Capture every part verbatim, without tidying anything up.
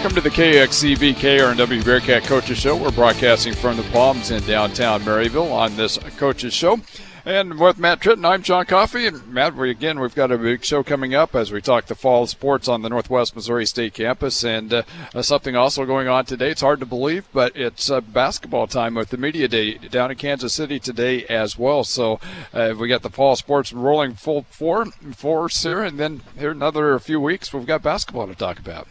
Welcome to the K X C V K R N W Bearcat Coaches Show. We're broadcasting from the Palms in downtown Maryville on this Coaches Show. And with Matt Tritton, I'm John Coffey. And Matt, we, again, we've got a big show coming up as we talk the fall sports on the Northwest Missouri State campus. And uh, something also going on today. It's hard to believe, but it's uh, basketball time with the Media Day down in Kansas City today as well. So uh, we got the fall sports rolling full four, force here. And then here in another few weeks, we've got basketball to talk about.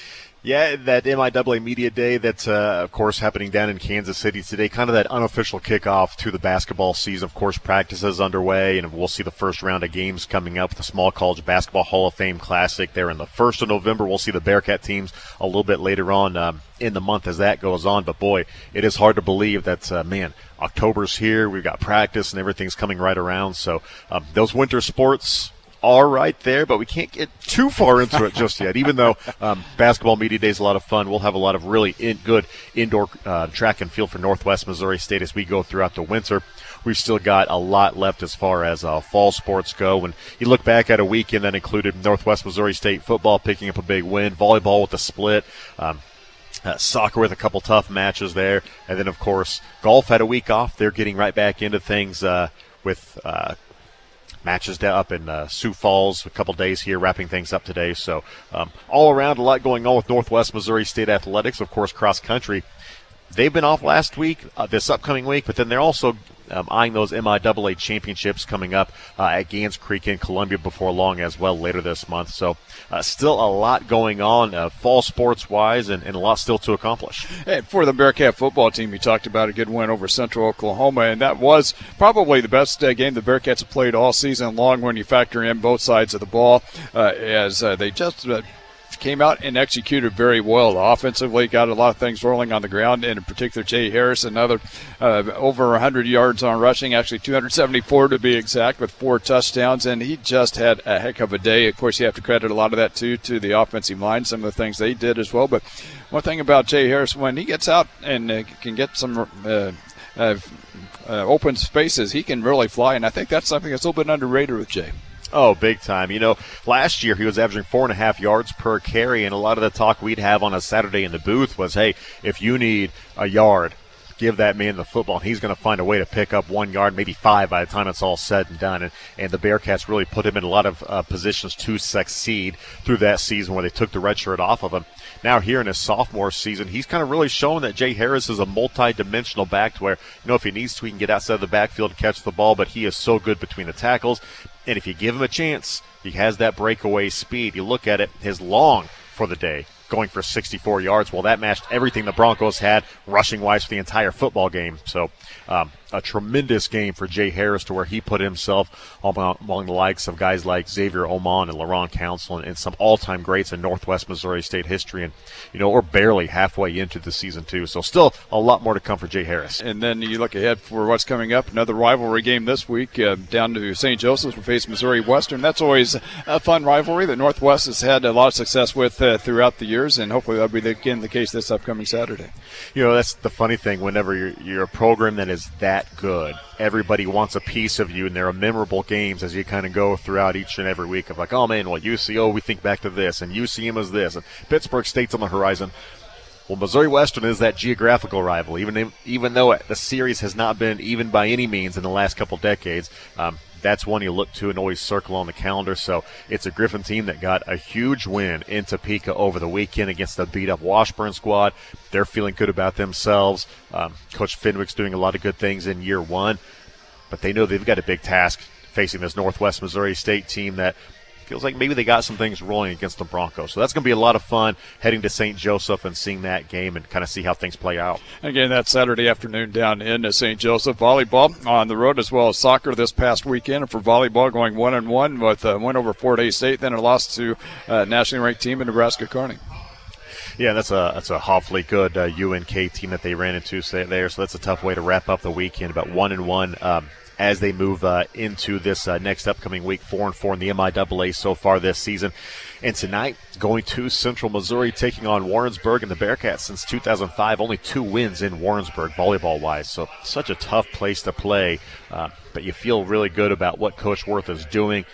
Yeah, that M I A A Media Day that's, uh, of course, happening down in Kansas City today, kind of that unofficial kickoff to the basketball season. Of course, practice is underway, and we'll see the first round of games coming up. The Small College Basketball Hall of Fame Classic there in the first of November. We'll see the Bearcat teams a little bit later on um, in the month as that goes on. But, boy, it is hard to believe that, uh, man, October's here. We've got practice, and everything's coming right around. So um, those winter sports are right there, but we can't get too far into it just yet. Even though um, Basketball Media Day is a lot of fun, we'll have a lot of really in, good indoor uh, track and field for Northwest Missouri State as we go throughout the winter. We've still got a lot left as far as uh, fall sports go. When you look back at a weekend that included Northwest Missouri State football picking up a big win, volleyball with a split, um, Uh, soccer with a couple tough matches there. And then, of course, golf had a week off. They're getting right back into things uh, with uh, matches up in uh, Sioux Falls, a couple days here, wrapping things up today. So um, all around, a lot going on with Northwest Missouri State athletics. Of course, cross country. They've been off last week, uh, this upcoming week, but then they're also um, eyeing those M I A A championships coming up uh, at Gans Creek in Columbia before long as well later this month. So uh, still a lot going on uh, fall sports-wise and, and a lot still to accomplish. And for the Bearcat football team, you talked about a good win over Central Oklahoma, and that was probably the best uh, game the Bearcats have played all season long when you factor in both sides of the ball, uh, as uh, they just uh, – came out and executed very well. Offensively, got a lot of things rolling on the ground, and in particular, Jay Harris, another uh, over one hundred yards on rushing, actually two hundred seventy-four to be exact, with four touchdowns, and he just had a heck of a day. Of course, you have to credit a lot of that, too, to the offensive line, some of the things they did as well. But one thing about Jay Harris, when he gets out and uh, can get some uh, uh, uh, open spaces, he can really fly, and I think that's something that's a little bit underrated with Jay. Oh, big time. You know, last year he was averaging four and a half yards per carry, and a lot of the talk we'd have on a Saturday in the booth was, hey, if you need a yard, give that man the football, and he's going to find a way to pick up one yard, maybe five by the time it's all said and done. And, and the Bearcats really put him in a lot of uh, positions to succeed through that season where they took the red shirt off of him. Now here in his sophomore season, he's kind of really shown that Jay Harris is a multi-dimensional back to where, you know, if he needs to, he can get outside the backfield to catch the ball, but he is so good between the tackles. And if you give him a chance, he has that breakaway speed. You look at it, his long for the day, going for sixty-four yards. Well, that matched everything the Broncos had rushing-wise for the entire football game. So um, a tremendous game for Jay Harris to where he put himself among the likes of guys like Xavier Oman and LaRon Council and, and some all-time greats in Northwest Missouri State history. And, you know, we're barely halfway into the season, too. So still a lot more to come for Jay Harris. And then you look ahead for what's coming up. Another rivalry game this week uh, down to Saint Joseph's. We face Missouri Western. That's always a fun rivalry that Northwest has had a lot of success with uh, throughout the years, and hopefully that'll be the, again the case this upcoming Saturday. You know, that's the funny thing. Whenever you're, you're a program that is that good, everybody wants a piece of you, and there are memorable games as you kind of go throughout each and every week of like, oh, man, well, U C O, we think back to this, and U C M is this, and Pittsburgh State's on the horizon. Well, Missouri Western is that geographical rival, even, even though the series has not been even by any means in the last couple decades. Um, that's one you look to and always circle on the calendar. So it's a Griffin team that got a huge win in Topeka over the weekend against the beat-up Washburn squad. They're feeling good about themselves. Um, Coach Fenwick's doing a lot of good things in year one, but they know they've got a big task facing this Northwest Missouri State team that feels like maybe they got some things rolling against the Broncos. So that's going to be a lot of fun heading to Saint Joseph and seeing that game and kind of see how things play out. Again, that Saturday afternoon down in Saint Joseph. Volleyball on the road as well as soccer this past weekend. And for volleyball going one and one with a win over Fort Hays State, then a loss to a nationally ranked team in Nebraska Kearney. Yeah, that's a that's a awfully good uh, U N K team that they ran into there. So that's a tough way to wrap up the weekend. About one and one. Um, as they move uh, into this uh, next upcoming week, four and four in the M I A A so far this season. And tonight, going to Central Missouri, taking on Warrensburg, and the Bearcats since two thousand five, only two wins in Warrensburg volleyball-wise. So such a tough place to play, uh, but you feel really good about what Coach Worth is doing.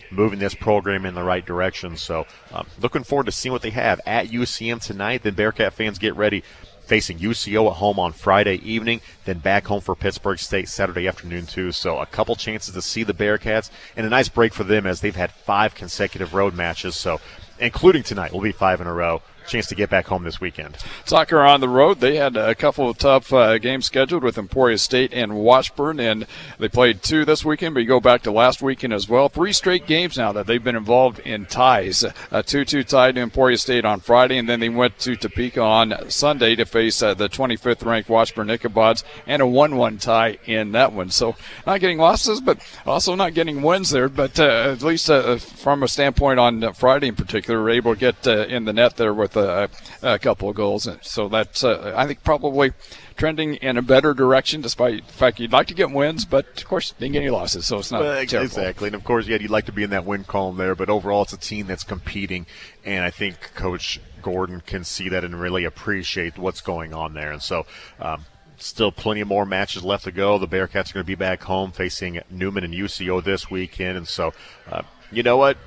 moving this program in the right direction. So um, looking forward to seeing what they have at U C M tonight. Then Bearcat fans, get ready. Facing U C O at home on Friday evening, then back home for Pittsburgh State Saturday afternoon too. So a couple chances to see the Bearcats, and a nice break for them as they've had five consecutive road matches. So including tonight will be five in a row. Chance to get back home this weekend. Soccer on the road. They had a couple of tough uh, games scheduled with Emporia State and Washburn, and they played two this weekend, but you go back to last weekend as well. Three straight games now that they've been involved in ties. A two two tie to Emporia State on Friday, and then they went to Topeka on Sunday to face uh, the twenty-fifth ranked Washburn Ichabods, and a one one tie in that one. So not getting losses, but also not getting wins there, but uh, at least uh, from a standpoint on Friday in particular, we're able to get uh, in the net there with A, a couple of goals. So that's, uh, I think, probably trending in a better direction, despite the fact you'd like to get wins, but, of course, didn't get any losses, so it's not well, terrible. Exactly. And, of course, yeah, you'd like to be in that win column there, but overall it's a team that's competing, and I think Coach Gordon can see that and really appreciate what's going on there. And so um, still plenty of more matches left to go. The Bearcats are going to be back home facing Newman and U C O this weekend. And so, uh, you know what?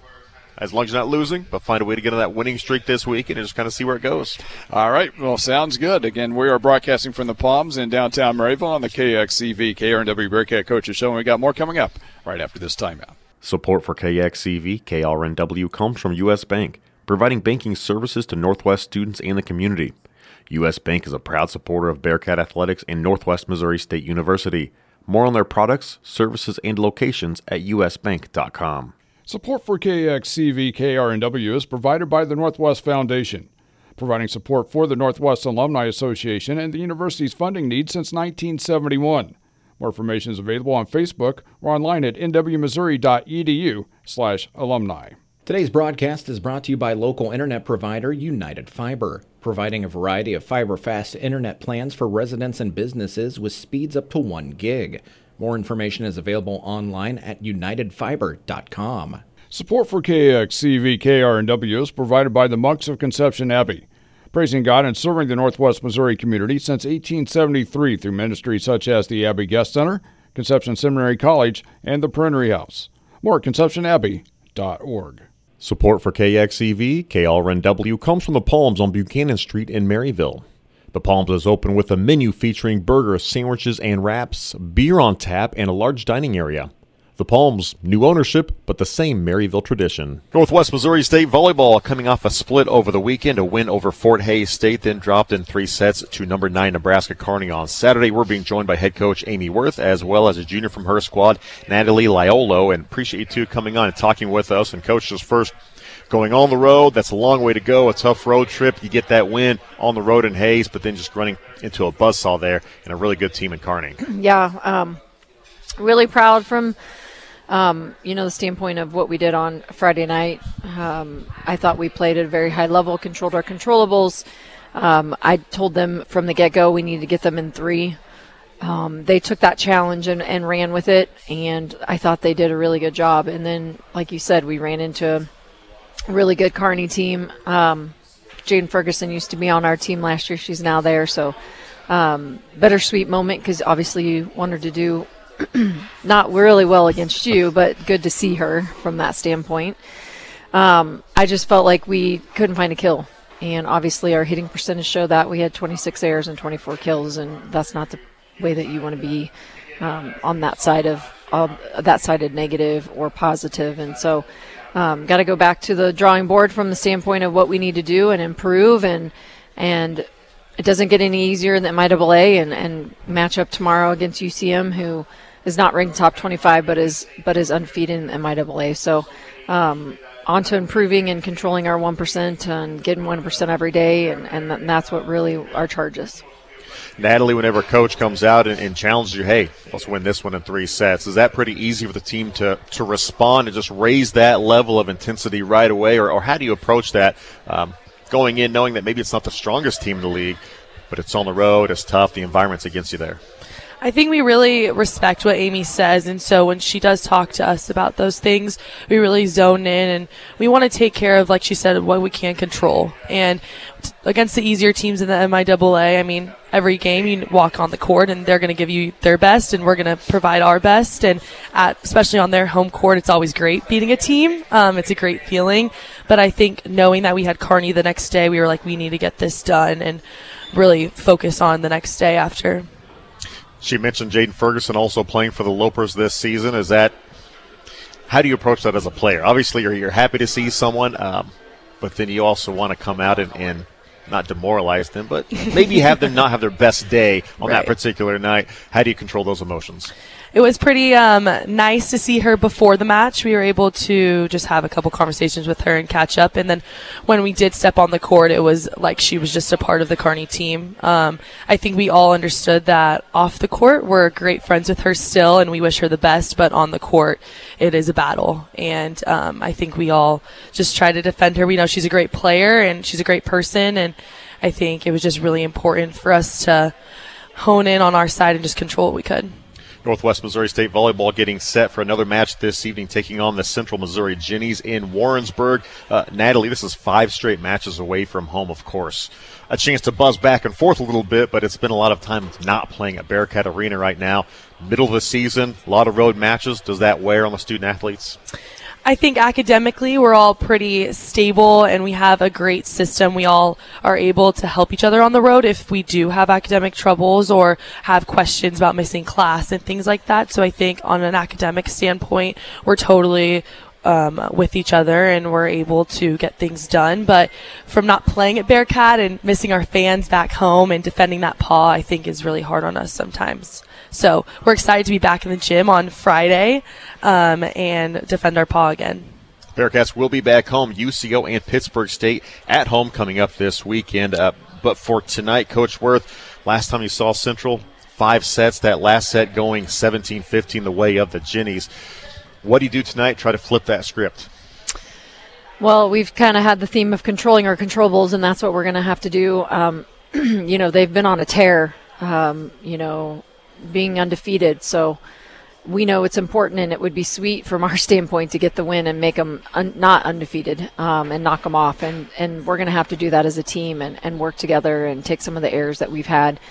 As long as you're not losing, but find a way to get on that winning streak this week and just kind of see where it goes. All right. Well, sounds good. Again, we are broadcasting from the Palms in downtown Maryville on the K X C V K R N W Bearcat Coaches Show, and we got more coming up right after this timeout. Support for K X C V K R N W comes from U S. Bank, providing banking services to Northwest students and the community. U S. Bank is a proud supporter of Bearcat Athletics and Northwest Missouri State University. More on their products, services, and locations at u s bank dot com. Support for K X C V K R N W is provided by the Northwest Foundation, providing support for the Northwest Alumni Association and the university's funding needs since nineteen seventy-one. More information is available on Facebook or online at n w missouri dot e d u slash alumni. Today's broadcast is brought to you by local internet provider United Fiber, providing a variety of fiber-fast internet plans for residents and businesses with speeds up to one gig. More information is available online at united fiber dot com. Support for K X C V K R N W is provided by the Monks of Conception Abbey, praising God and serving the Northwest Missouri community since eighteen seventy-three through ministries such as the Abbey Guest Center, Conception Seminary College, and the Perennery House. More at conception abbey dot org. Support for K X C V K R N W comes from the Palms on Buchanan Street in Maryville. The Palms is open with a menu featuring burgers, sandwiches, and wraps, beer on tap, and a large dining area. The Palms, new ownership, but the same Maryville tradition. Northwest Missouri State volleyball coming off a split over the weekend, a win over Fort Hays State, then dropped in three sets to number nine Nebraska Kearney on Saturday. We're being joined by head coach Amy Worth, as well as a junior from her squad, Natalie Liolo, and appreciate you two coming on and talking with us. And coach, just first, going on the road, that's a long way to go, a tough road trip. You get that win on the road in Hays, but then just running into a buzzsaw there and a really good team in Kearney. Yeah, um, really proud from, um, you know, the standpoint of what we did on Friday night. Um, I thought we played at a very high level, controlled our controllables. Um, I told them from the get-go we needed to get them in three. Um, they took that challenge and, and ran with it, and I thought they did a really good job. And then, like you said, we ran into a really good Kearney team. Um, Jane Ferguson used to be on our team last year. She's now there. So um, bittersweet moment because obviously you wanted to do not really well against you, but good to see her from that standpoint. Um, I just felt like we couldn't find a kill. And obviously our hitting percentage showed that. We had twenty-six errors and twenty-four kills, and that's not the way that you want to be um, on that side of uh, that side of negative or positive. And so Um, got to go back to the drawing board from the standpoint of what we need to do and improve, and and it doesn't get any easier in the M I A A and, and match up tomorrow against U C M, who is not ranked top twenty-five but is but is undefeated in the M I A A. So um, on to improving and controlling our one percent and getting one percent every day, and, and that's what really our charge is. Natalie, whenever coach comes out and, and challenges you, hey, let's win this one in three sets, is that pretty easy for the team to, to respond and just raise that level of intensity right away? Or, or how do you approach that um, going in knowing that maybe it's not the strongest team in the league, but it's on the road, it's tough, the environment's against you there? I think we really respect what Amy says, and so when she does talk to us about those things, we really zone in, and we want to take care of, like she said, what we can control. And against the easier teams in the M I A A, I mean, every game you walk on the court, and they're going to give you their best, and we're going to provide our best. And at, especially on their home court, it's always great beating a team. Um, it's a great feeling. But I think knowing that we had Kearney the next day, we were like, we need to get this done and really focus on the next day after. She mentioned Jaden Ferguson also playing for the Lopers this season. Is that, how do you approach that as a player? Obviously, you're, you're happy to see someone, um, but then you also want to come out and, and not demoralize them, but maybe have them not have their best day on Right. that particular night. How do you control those emotions? It was pretty um, nice to see her before the match. We were able to just have a couple conversations with her and catch up. And then when we did step on the court, it was like she was just a part of the Kearney team. Um, I think we all understood that off the court, we're great friends with her still, and we wish her the best. But on the court, it is a battle. And um, I think we all just try to defend her. We know she's a great player, and she's a great person. And I think it was just really important for us to hone in on our side and just control what we could. Northwest Missouri State Volleyball getting set for another match this evening, taking on the Central Missouri Ginnies in Warrensburg. Uh, Natalie, this is five straight matches away from home, of course. A chance to buzz back and forth a little bit, but it's been a lot of time not playing at Bearcat Arena right now. Middle of the season, a lot of road matches. Does that wear on the student athletes? I think academically we're all pretty stable and we have a great system. We all are able to help each other on the road if we do have academic troubles or have questions about missing class and things like that. So I think on an academic standpoint, we're totally um, with each other and we're able to get things done. But from not playing at Bearcat and missing our fans back home and defending that paw, I think is really hard on us sometimes. So we're excited to be back in the gym on Friday um, and defend our paw again. Bearcats will be back home. U C O and Pittsburgh State at home coming up this weekend. Uh, but for tonight, Coach Worth, last time you saw Central, five sets, that last set going seventeen fifteen the way of the Ginnies. What do you do tonight? Try to flip that script. Well, we've kind of had the theme of controlling our controllables, and that's what we're going to have to do. Um, you know, they've been on a tear, um, you know, being undefeated. So we know it's important, and it would be sweet from our standpoint to get the win and make them un- not undefeated um, and knock them off. And, and we're going to have to do that as a team and, and work together and take some of the errors that we've had.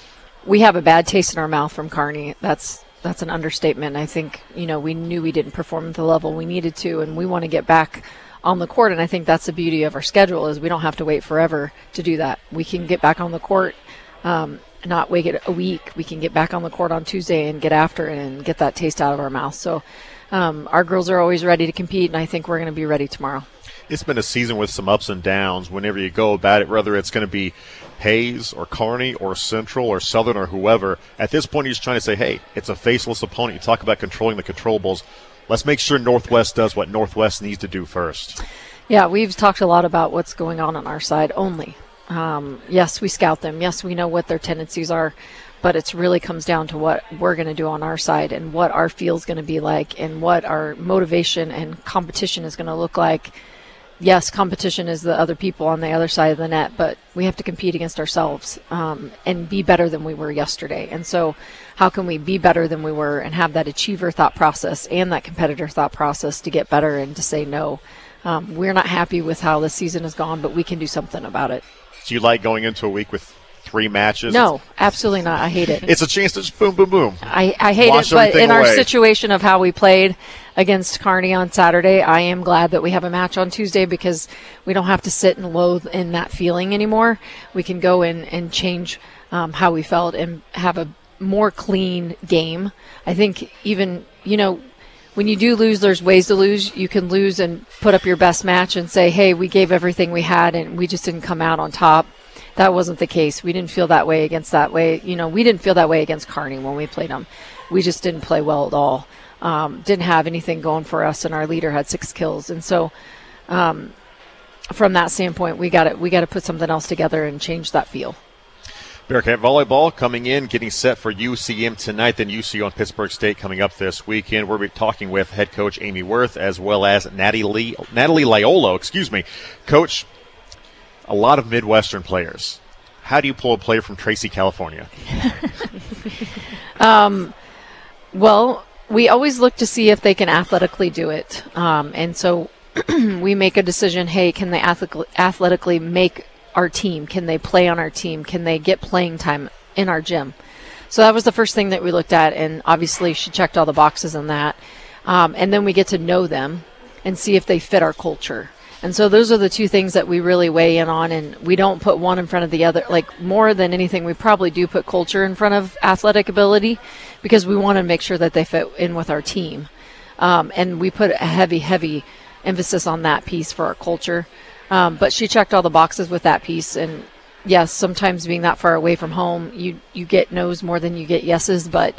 We have a bad taste in our mouth from Kearney. That's that's an understatement. I think, you know, we knew we didn't perform at the level we needed to, and we want to get back on the court. And I think that's the beauty of our schedule is we don't have to wait forever to do that. We can get back on the court, um, not wait it a week. We can get back on the court on Tuesday and get after it and get that taste out of our mouth. So um, our girls are always ready to compete, and I think we're going to be ready tomorrow. It's been a season with some ups and downs whenever you go about it, whether it's going to be Hayes or Kearney or Central or Southern or whoever. At this point, you're just trying to say, hey, it's a faceless opponent. You talk about controlling the controllables. Let's make sure Northwest does what Northwest needs to do first. Yeah, we've talked a lot about what's going on on our side only. Um, yes, we scout them. Yes, we know what their tendencies are, but it really comes down to what we're going to do on our side and what our field's going to be like and what our motivation and competition is going to look like. Yes, competition is the other people on the other side of the net, but we have to compete against ourselves um, and be better than we were yesterday. And so how can we be better than we were and have that achiever thought process and that competitor thought process to get better and to say no? Um, we're not happy with how the season has gone, but we can do something about it. Do you like going into a week with three matches? No, absolutely not. I hate it. It's a chance to just boom, boom, boom. I, I hate Wash it, but everything in our away. situation of how we played against Kearney on Saturday, I am glad that we have a match on Tuesday because we don't have to sit and loathe in that feeling anymore. We can go in and change um, how we felt and have a more clean game. I think even, you know, when you do lose, there's ways to lose. You can lose and put up your best match and say, hey, we gave everything we had and we just didn't come out on top. That wasn't the case. We didn't feel that way against that way. You know, we didn't feel that way against Kearney when we played them. We just didn't play well at all. Um, didn't have anything going for us, and our leader had six kills. And so um, from that standpoint, we got to we got to put something else together and change that feel. Bearcat volleyball coming in, getting set for U C M tonight, then U C O and Pittsburgh State coming up this weekend. We'll be talking with head coach Amy Worth as well as Natalie, Natalie Laiolo, excuse me. Coach, a lot of Midwestern players. How do you pull a player from Tracy, California? Um, well, we always look to see if they can athletically do it. Um, and so we make a decision, hey, can they athletically, athletically make our team? Can they play on our team? Can they get playing time in our gym? So that was the first thing that we looked at, and obviously she checked all the boxes on that. Um, and then we get to know them and see if they fit our culture. And so those are the two things that we really weigh in on, and we don't put one in front of the other. Like, more than anything, we probably do put culture in front of athletic ability because we want to make sure that they fit in with our team. Um, and we put a heavy, heavy emphasis on that piece for our culture. Um, but she checked all the boxes with that piece. And, yes, sometimes being that far away from home, you, you get no's more than you get yeses. But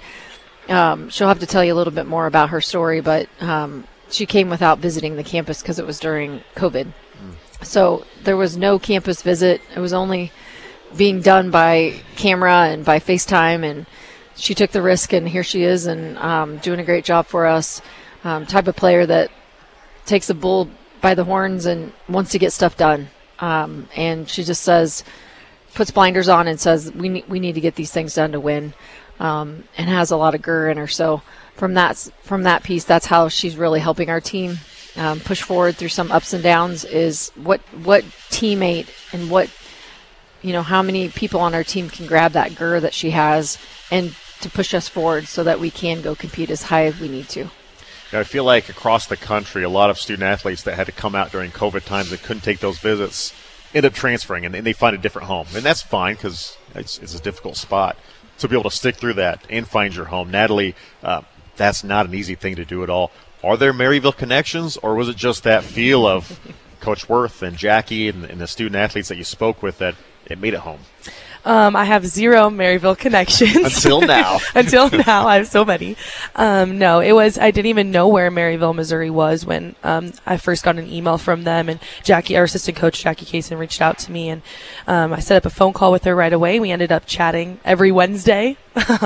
um, she'll have to tell you a little bit more about her story. But um she came without visiting the campus because it was during COVID. Mm. So there was no campus visit. It was only being done by camera and by FaceTime. And she took the risk, and here she is, and um, doing a great job for us. Um, type of player that takes the bull by the horns and wants to get stuff done. Um, and she just says, puts blinders on and says, we need, we need to get these things done to win, um, and has a lot of grr in her. So From that from that piece, that's how she's really helping our team um, push forward through some ups and downs. Is what what teammate and what you know how many people on our team can grab that grr that she has and to push us forward so that we can go compete as high as we need to. Now, I feel like across the country, a lot of student athletes that had to come out during COVID times that couldn't take those visits end up transferring, and, and they find a different home, and that's fine because it's, it's a difficult spot. To be able to stick through that and find your home, Natalie. Uh, That's not an easy thing to do at all. Are there Maryville connections, or was it just that feel of Coach Worth and Jackie and, and the student athletes that you spoke with that it made it home? Um, I have zero Maryville connections. Until now. Until now. I have so many. Um, no, it was, I didn't even know where Maryville, Missouri was when um, I first got an email from them. And Jackie, our assistant coach, Jackie Kaysen, reached out to me. And um, I set up a phone call with her right away. We ended up chatting every Wednesday,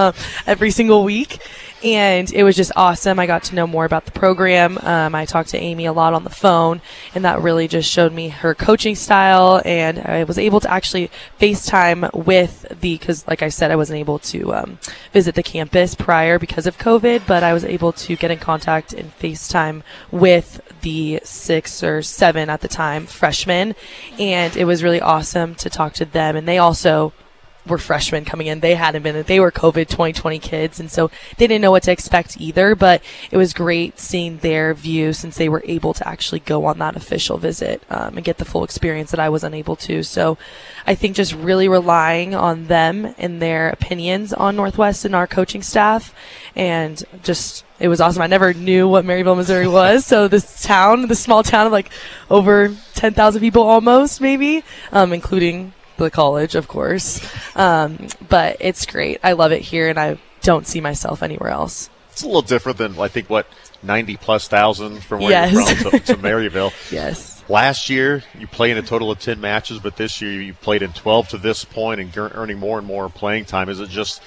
every single week. And it was just awesome. I got to know more about the program. Um, I talked to Amy a lot on the phone, and that really just showed me her coaching style. And I was able to actually FaceTime with the, because like I said, I wasn't able to um, visit the campus prior because of COVID, but I was able to get in contact and FaceTime with the six or seven at the time freshmen. And it was really awesome to talk to them. And they also were freshmen coming in. They hadn't been, they were COVID twenty twenty kids, and so they didn't know what to expect either, but it was great seeing their view since they were able to actually go on that official visit um, and get the full experience that I was unable to. So I think just really relying on them and their opinions on Northwest and our coaching staff, and just it was awesome. I never knew what Maryville, Missouri was. So this town, this small town of like over ten thousand people almost, maybe, um, including the college, of course. Um, but it's great. I love it here, and I don't see myself anywhere else. It's a little different than, I think, what, ninety plus thousand from where yes. you're from to, to Maryville. Yes. Last year, you played in a total of ten matches, but this year you played in twelve to this point and earning more and more playing time. Is it just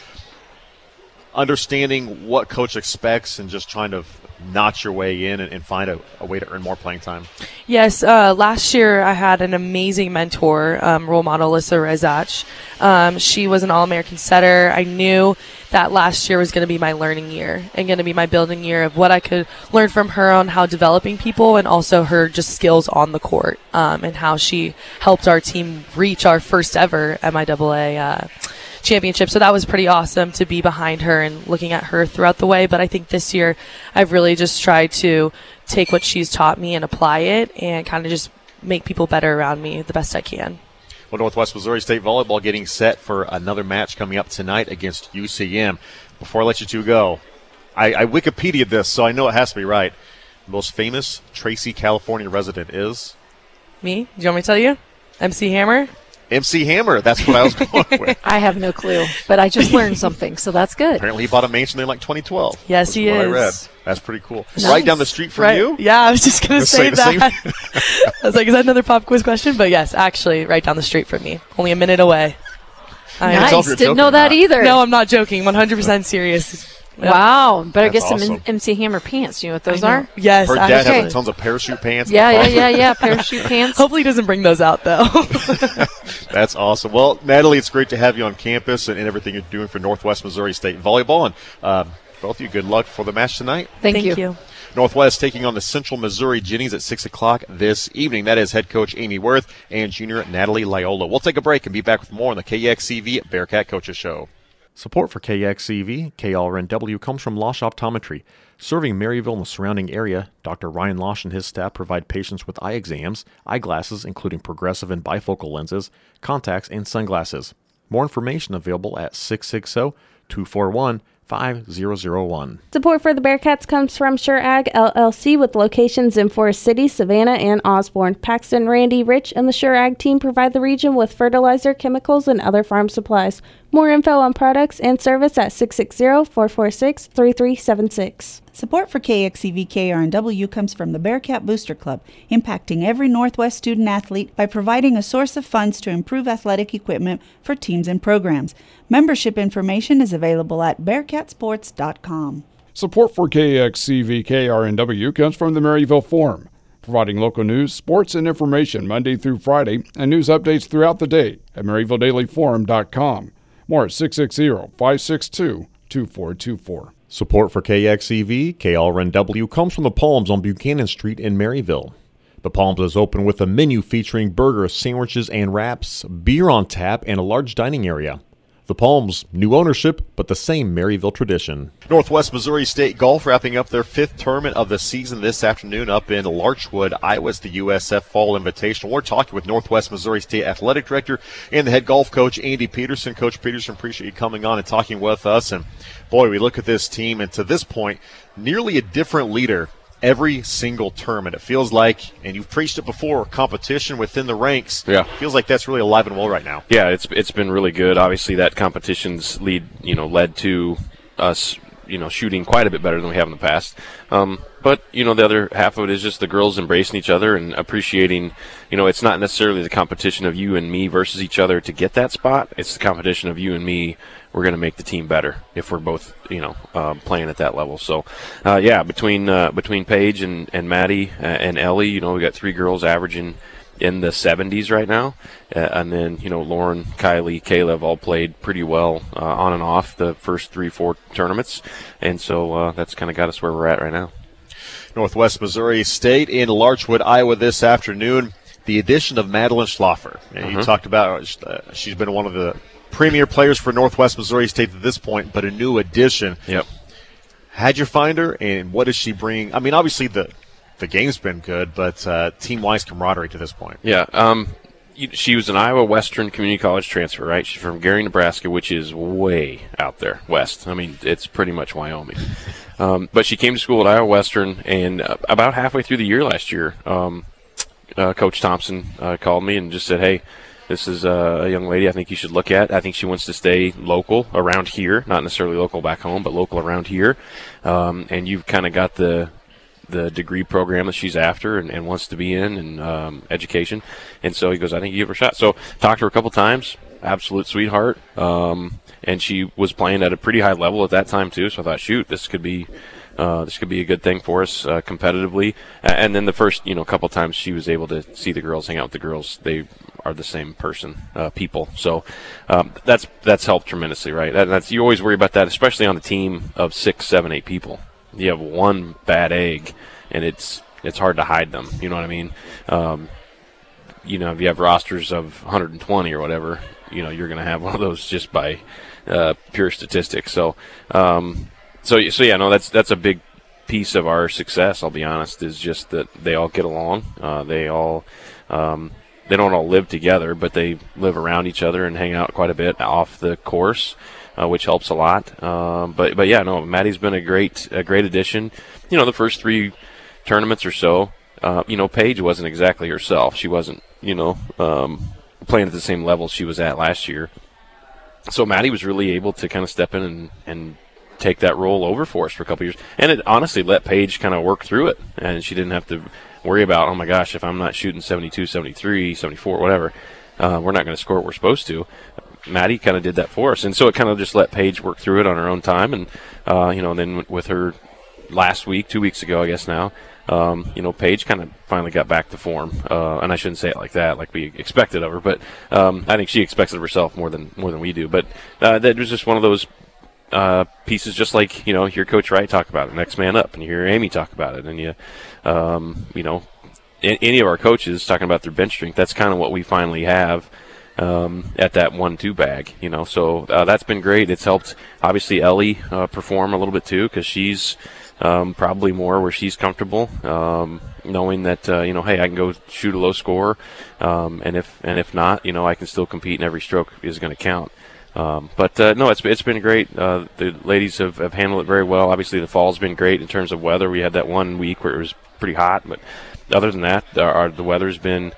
understanding what coach expects and just trying to notch your way in and, and find a, a way to earn more playing time? Yes. Uh, last year I had an amazing mentor, um, role model, Alyssa Rezach. Um, she was an All-American setter. I knew that last year was going to be my learning year and going to be my building year of what I could learn from her on how developing people, and also her just skills on the court, um, and how she helped our team reach our first ever M I A A uh, championship. So that was pretty awesome to be behind her and looking at her throughout the way. But I think this year I've really just tried to take what she's taught me and apply it and kind of just make people better around me the best I can. Well, Northwest Missouri State Volleyball getting set for another match coming up tonight against U C M. Before I let you two go, I, I Wikipedia'd this, so I know it has to be right. The most famous Tracy, California resident is? Me? Do you want me to tell you? M C Hammer? M C Hammer, that's what I was going with. I have no clue, but I just learned something, so that's good. Apparently he bought a mansion there in like twenty twelve. Yes, that's he what is. I read. That's pretty cool. Nice. Right down the street from right. you? Yeah, I was just going to say the that. I was like, is that another pop quiz question? But yes, actually, right down the street from me. Only a minute away. I Nice. Tell if you're Didn't joking know or that not. either. No, I'm not joking. one hundred percent serious. Wow. Better That's get some awesome. M C Hammer pants. You know what those I know. are? Yes. Her I- dad Okay. has tons of parachute pants. Yeah, yeah, yeah, yeah. Parachute pants. Hopefully he doesn't bring those out, though. That's awesome. Well, Natalie, it's great to have you on campus and, and everything you're doing for Northwest Missouri State Volleyball. And uh, both of you, good luck for the match tonight. Thank, Thank you. you. Northwest taking on the Central Missouri Jennies at six o'clock this evening. That is head coach Amy Worth and junior Natalie Loyola. We'll take a break and be back with more on the K X C V Bearcat Coaches Show. Support for K X C V, K L R N W comes from Losh Optometry. Serving Maryville and the surrounding area, Doctor Ryan Losh and his staff provide patients with eye exams, eyeglasses including progressive and bifocal lenses, contacts, and sunglasses. More information available at six six zero, two four one, five zero zero one. Support for the Bearcats comes from Sure Ag L L C with locations in Forest City, Savannah, and Osborne. Paxton, Randy, Rich, and the Sure Ag team provide the region with fertilizer, chemicals, and other farm supplies. More info on products and service at six six zero, four four six, three three seven six. Support for K X C V K R N W comes from the Bearcat Booster Club, impacting every Northwest student athlete by providing a source of funds to improve athletic equipment for teams and programs. Membership information is available at bearcat sports dot com. Support for K X C V K R N W comes from the Maryville Forum, providing local news, sports, and information Monday through Friday, and news updates throughout the day at maryville daily forum dot com. More at six six zero, five six two, two four two four. Support for K X C V, K L R N W comes from the Palms on Buchanan Street in Maryville. The Palms is open with a menu featuring burgers, sandwiches, and wraps, beer on tap, and a large dining area. The Palms, new ownership, but the same Maryville tradition. Northwest Missouri State Golf wrapping up their fifth tournament of the season this afternoon up in Larchwood, Iowa. It's the U S F Fall Invitational. We're talking with Northwest Missouri State Athletic Director and the head golf coach, Andy Peterson. Coach Peterson, appreciate you coming on and talking with us. And, boy, we look at this team, and to this point, nearly a different leader every single tournament. It feels like, and you've preached it before, competition within the ranks. Yeah. Feels like that's really alive and well right now. Yeah, it's it's been really good. Obviously, that competition's lead, you know, led to us, you know, shooting quite a bit better than we have in the past. Um, but, you know, the other half of it is just the girls embracing each other and appreciating, you know, it's not necessarily the competition of you and me versus each other to get that spot. It's the competition of you and me. We're going to make the team better if we're both, you know, uh, playing at that level. So, uh, yeah, between uh, between Paige and, and Maddie uh, and Ellie, you know, we got three girls averaging in the seventies right now. Uh, and then, you know, Lauren, Kylie, Caleb all played pretty well uh, on and off the first three, four tournaments. And so uh, that's kind of got us where we're at right now. Northwest Missouri State in Larchwood, Iowa this afternoon. The addition of Madeline Schlaffer. And Mm-hmm. you talked about uh, she's been one of the premier players for Northwest Missouri State at this point, but a new addition. Yep. How'd you find her, and what does she bring? I mean, obviously the the game's been good, but uh, team-wise camaraderie to this point. Yeah. Um, you- she was an Iowa Western Community College transfer, right? She's from Gary, Nebraska, which is way out there west. I mean, it's pretty much Wyoming. Um, but she came to school at Iowa Western, and uh, about halfway through the year last year, um, uh, Coach Thompson uh, called me and just said, hey, this is uh, a young lady I think you should look at. I think she wants to stay local around here, not necessarily local back home, but local around here. Um, and you've kind of got the the degree program that she's after and, and wants to be in, and um, education. And so he goes, I think you give her a shot. So talked to her a couple times, absolute sweetheart. Um, and she was playing at a pretty high level at that time too. So I thought, shoot, this could be uh, this could be a good thing for us uh, competitively. And then the first, you know, couple times she was able to see the girls, hang out with the girls. They are the same person, uh, people. So um, that's that's helped tremendously, right? That, that's you always worry about that, especially on a team of six, seven, eight people. You have one bad egg, and it's it's hard to hide them. You know what I mean? Um, you know, if you have rosters of one hundred twenty or whatever, you know, you're going to have one of those just by uh, pure statistics. So, um, so so yeah, no, that's that's a big piece of our success. I'll be honest, is just that they all get along. Uh, they all um, they don't all live together, but they live around each other and hang out quite a bit off the course. Uh, which helps a lot. Um, but but yeah, no, Maddie's been a great a great addition. You know, the first three tournaments or so, uh, you know, Paige wasn't exactly herself. She wasn't, you know, um, playing at the same level she was at last year. So Maddie was really able to kind of step in and, and take that role over for us for a couple years. And it honestly let Paige kind of work through it. And she didn't have to worry about, oh my gosh, if I'm not shooting seventy-two, seventy-three, seventy-four, whatever, uh, we're not going to score what we're supposed to. Maddie kind of did that for us. And so it kind of just let Paige work through it on her own time. And, uh, you know, then with her last week, two weeks ago, I guess now, Um, you know, Paige kind of finally got back to form, uh, and I shouldn't say it like that, like we expected of her, but um, I think she expects of herself more than more than we do. But uh, that was just one of those uh, pieces, just like you know, you hear Coach Wright talk about it, next man up, and you hear Amy talk about it, and you, um, you know, in, any of our coaches talking about their bench strength. That's kind of what we finally have um, at that one-two bag, you know. So uh, that's been great. It's helped obviously Ellie uh, perform a little bit too, because she's. Um, probably more where she's comfortable, um, knowing that uh, you know, hey, I can go shoot a low score, um, and if and if not, you know, I can still compete, and every stroke is going to count. Um, but uh, no, it's it's been great. Uh, the ladies have, have handled it very well. Obviously, the fall's been great in terms of weather. We had that one week where it was pretty hot, but other than that, our, our, the weather's been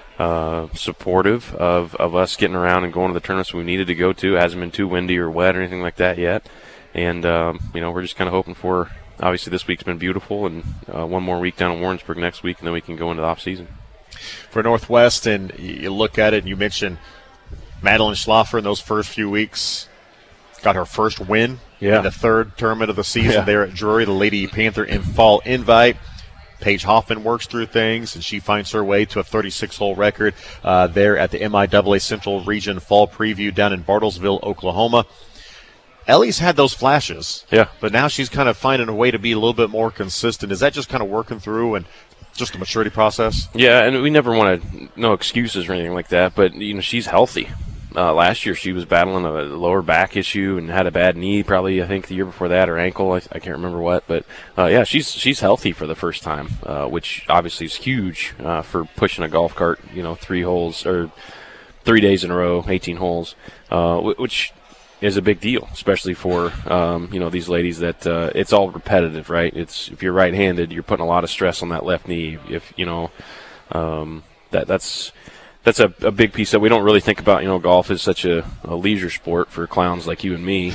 uh, supportive of, of us getting around and going to the tournaments we needed to go to. It hasn't been too windy or wet or anything like that yet, and um, you know, we're just kind of hoping for. Obviously, this week's been beautiful, and uh, one more week down in Warrensburg next week, and then we can go into the off season. For Northwest, and you look at it, and you mentioned Madeline Schlaffer in those first few weeks got her first win yeah. in the third tournament of the season yeah. there at Drury, the Lady Panther in fall invite. Paige Hoffman works through things, and she finds her way to a thirty-six hole record uh, there at the M I A A Central Region Fall Preview down in Bartlesville, Oklahoma. Ellie's had those flashes, yeah, but now she's kind of finding a way to be a little bit more consistent. Is that just kind of working through and just a maturity process? Yeah, and we never want to, no excuses or anything like that, but, you know, she's healthy. Uh, last year she was battling a lower back issue and had a bad knee probably, I think, the year before that, or ankle. I, I can't remember what. But, uh, yeah, she's she's healthy for the first time, uh, which obviously is huge uh, for pushing a golf cart, you know, three holes or three days in a row, eighteen holes, uh, which – is a big deal, especially for um, you know, these ladies that uh, it's all repetitive, right? It's if you're right-handed, you're putting a lot of stress on that left knee. If you know um, that that's that's a, a big piece that we don't really think about. You know, golf is such a, a leisure sport for clowns like you and me.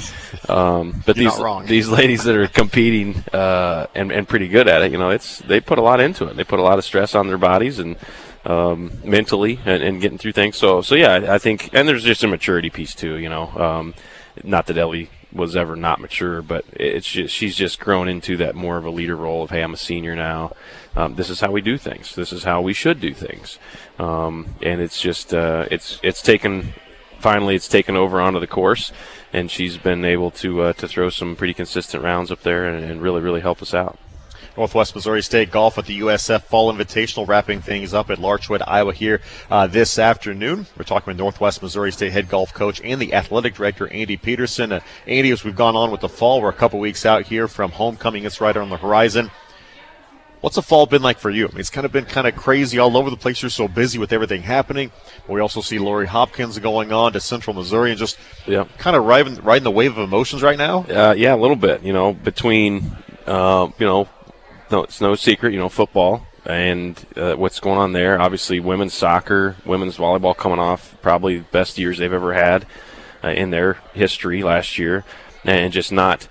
Um, but you're these not wrong. these ladies that are competing uh, and and pretty good at it, you know, it's they put a lot into it. They put a lot of stress on their bodies and. Um, mentally and, and getting through things. So, so yeah, I, I think, and there's just a maturity piece too, you know, um, not that Ellie was ever not mature, but it's just, she's just grown into that more of a leader role of, hey, I'm a senior now. Um, this is how we do things. This is how we should do things. Um, and it's just, uh, it's, it's taken, finally it's taken over onto the course, and she's been able to, uh, to throw some pretty consistent rounds up there and, and really, really help us out. Northwest Missouri State Golf at the U S F Fall Invitational, wrapping things up at Larchwood, Iowa here uh, this afternoon. We're talking with Northwest Missouri State head golf coach and the athletic director, Andy Peterson. Uh, Andy, as we've gone on with the fall, we're a couple weeks out here from homecoming. It's right on the horizon. What's the fall been like for you? I mean, it's kind of been kind of crazy all over the place. You're so busy with everything happening. But we also see Lori Hopkins going on to Central Missouri and just yeah. kind of riding, riding the wave of emotions right now. Uh, yeah, a little bit, you know, between, uh, you know, No, it's no secret, you know, football and uh, what's going on there. Obviously, women's soccer, women's volleyball coming off probably the best years they've ever had uh, in their history last year, and just not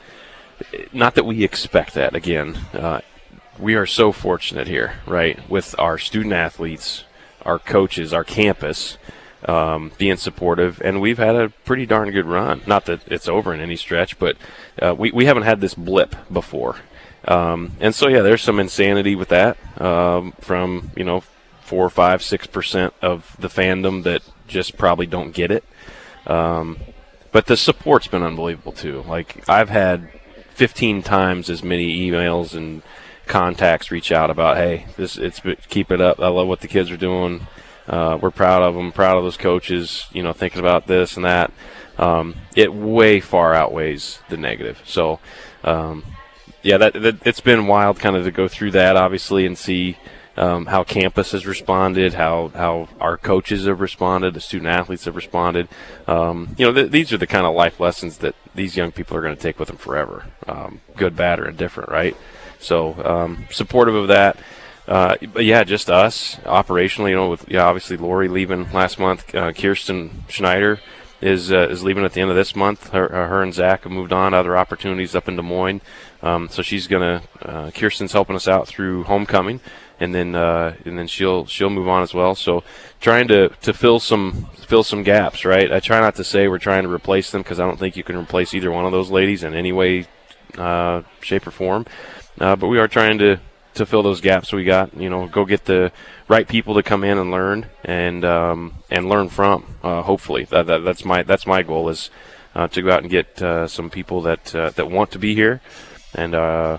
not that we expect that. Again, uh, we are so fortunate here, right, with our student athletes, our coaches, our campus um, being supportive, and we've had a pretty darn good run. Not that it's over in any stretch, but uh, we, we haven't had this blip before. Um, and so, yeah, there's some insanity with that um, from, you know, four, five, six percent of the fandom that just probably don't get it. Um, but the support's been unbelievable, too. Like, I've had fifteen times as many emails and contacts reach out about, hey, this it's keep it up. I love what the kids are doing. Uh, we're proud of them, proud of those coaches, you know, thinking about this and that. Um, it way far outweighs the negative. So, um, yeah, that, that it's been wild kind of to go through that, obviously, and see um, how campus has responded, how how our coaches have responded, the student athletes have responded. Um, you know, th- these are the kind of life lessons that these young people are going to take with them forever, um, good, bad, or indifferent, right? So um, supportive of that. Uh, but, yeah, just us operationally, you know, with yeah, obviously Lori leaving last month, uh, Kirsten Schneider is uh, is leaving at the end of this month. Her, her and Zach have moved on to other opportunities up in Des Moines. Um, so she's going to uh, – Kirsten's helping us out through homecoming, and then uh, and then she'll she'll move on as well. So trying to, to fill some fill some gaps, right? I try not to say we're trying to replace them because I don't think you can replace either one of those ladies in any way, uh, shape, or form. Uh, but we are trying to, to fill those gaps we got. You know, go get the right people to come in and learn and um, and learn from. Uh, hopefully, that, that that's my that's my goal is uh, to go out and get uh, some people that uh, that want to be here, and uh,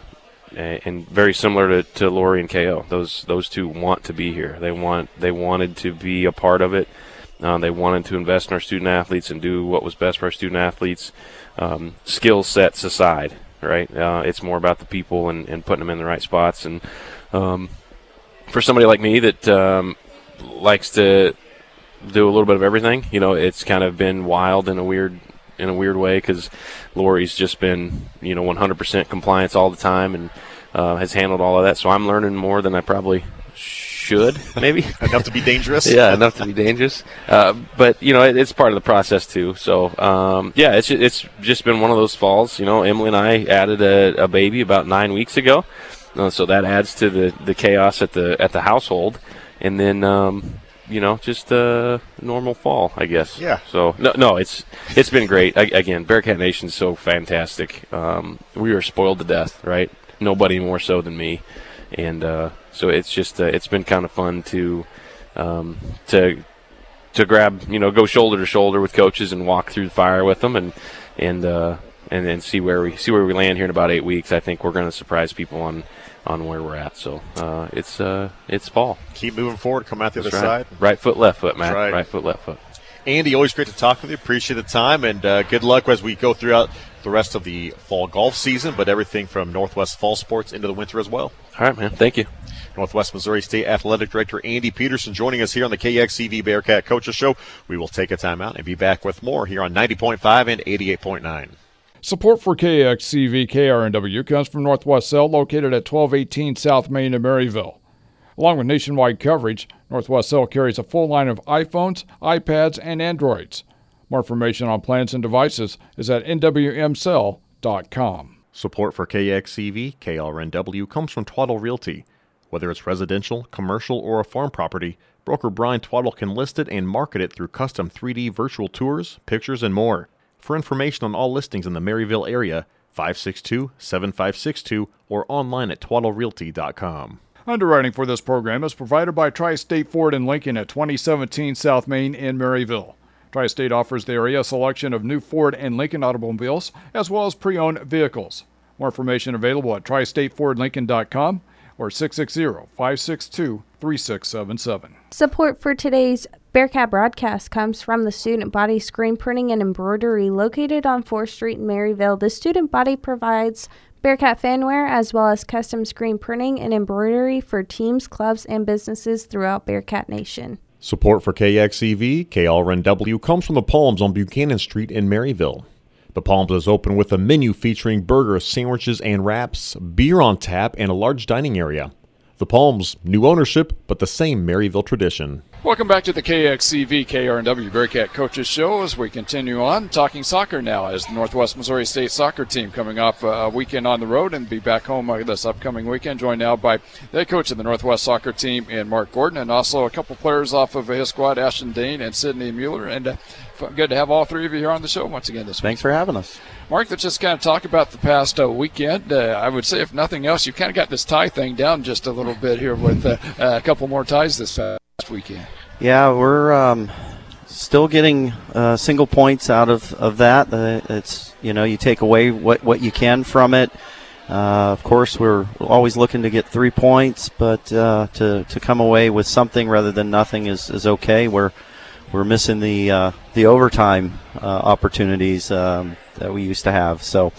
and very similar to, to Lori and K O. Those those two want to be here. They want they wanted to be a part of it. Uh, they wanted to invest in our student athletes and do what was best for our student athletes. Um, skill sets aside, right? Uh, it's more about the people and, and putting them in the right spots. And um, for somebody like me that um, likes to do a little bit of everything, you know, it's kind of been wild in a weird in a weird way because Lori's just been, you know, one hundred percent compliance all the time and uh, has handled all of that. So I'm learning more than I probably should, maybe. Enough to be dangerous. Yeah, enough to be dangerous. Uh, but, you know, it, it's part of the process, too. So, um, yeah, it's it's just been one of those falls. You know, Emily and I added a, a baby about nine weeks ago. Uh, so that adds to the, the chaos at the at the household. And then, um, you know, just a normal fall, I guess. Yeah. So, no, no it's it's been great. I, again, Bearcat Nation's so fantastic. Um, we were spoiled to death, right? Nobody more so than me. And uh, so it's just uh, it's been kind of fun to um, to to grab, you know, go shoulder to shoulder with coaches and walk through the fire with them and and uh, and then see where we see where we land here in about eight weeks. I think we're going to surprise people on, on where we're at. So uh, it's uh, it's fall. Keep moving forward. Come out the That's other right. side. Right foot, left foot, Matt. Right. right foot, left foot. Andy, always great to talk with you. Appreciate the time, and uh, good luck as we go throughout the rest of the fall golf season, but everything from Northwest Fall Sports into the winter as well. All right, man. Thank you. Northwest Missouri State Athletic Director Andy Peterson joining us here on the K X C V Bearcat Coaches Show. We will take a time out and be back with more here on ninety point five and eighty-eight point nine. Support for K X C V K R N W comes from Northwest Cell, located at twelve eighteen South Main in Maryville. Along with nationwide coverage, Northwest Cell carries a full line of iPhones, iPads, and Androids. More information on plans and devices is at N W M cell dot com. Support for K X C V K R N W comes from Twaddle Realty. Whether it's residential, commercial, or a farm property, broker Brian Twaddle can list it and market it through custom three D virtual tours, pictures, and more. For information on all listings in the Maryville area, five six two, seven five six two or online at twaddle realty dot com. Underwriting for this program is provided by Tri-State Ford and Lincoln at twenty seventeen South Main in Maryville. Tri-State offers the area a selection of new Ford and Lincoln automobiles, as well as pre-owned vehicles. More information available at tri state ford lincoln dot com or six six zero, five six two, three six seven seven. Support for today's Bearcat broadcast comes from the Student Body Screen Printing and Embroidery located on fourth Street in Maryville. The Student Body provides Bearcat fanwear as well as custom screen printing and embroidery for teams, clubs, and businesses throughout Bearcat Nation. Support for K X C V K R N W comes from the Palms on Buchanan Street in Maryville. The Palms is open with a menu featuring burgers, sandwiches, and wraps, beer on tap, and a large dining area. The Palms, new ownership, but the same Maryville tradition. Welcome back to the K X C V K R N W Bearcat Coaches Show as we continue on talking soccer now as the Northwest Missouri State soccer team coming off a weekend on the road and be back home this upcoming weekend, joined now by the head coach of the Northwest soccer team in Mark Gordon and also a couple players off of his squad, Ashton Dane and Sydney Mueller. And uh, good to have all three of you here on the show once again this week. Thanks for having us. Mark, let's just kind of talk about the past uh, weekend. Uh, I would say, if nothing else, you've kind of got this tie thing down just a little bit here with uh, a couple more ties this past weekend. Yeah, we're um, still getting uh, single points out of, of that. Uh, it's, you know, you take away what, what you can from it. Uh, of course, we're always looking to get three points, but uh, to, to come away with something rather than nothing is, is okay. We're we're missing the uh, the overtime uh, opportunities um, that we used to have. So,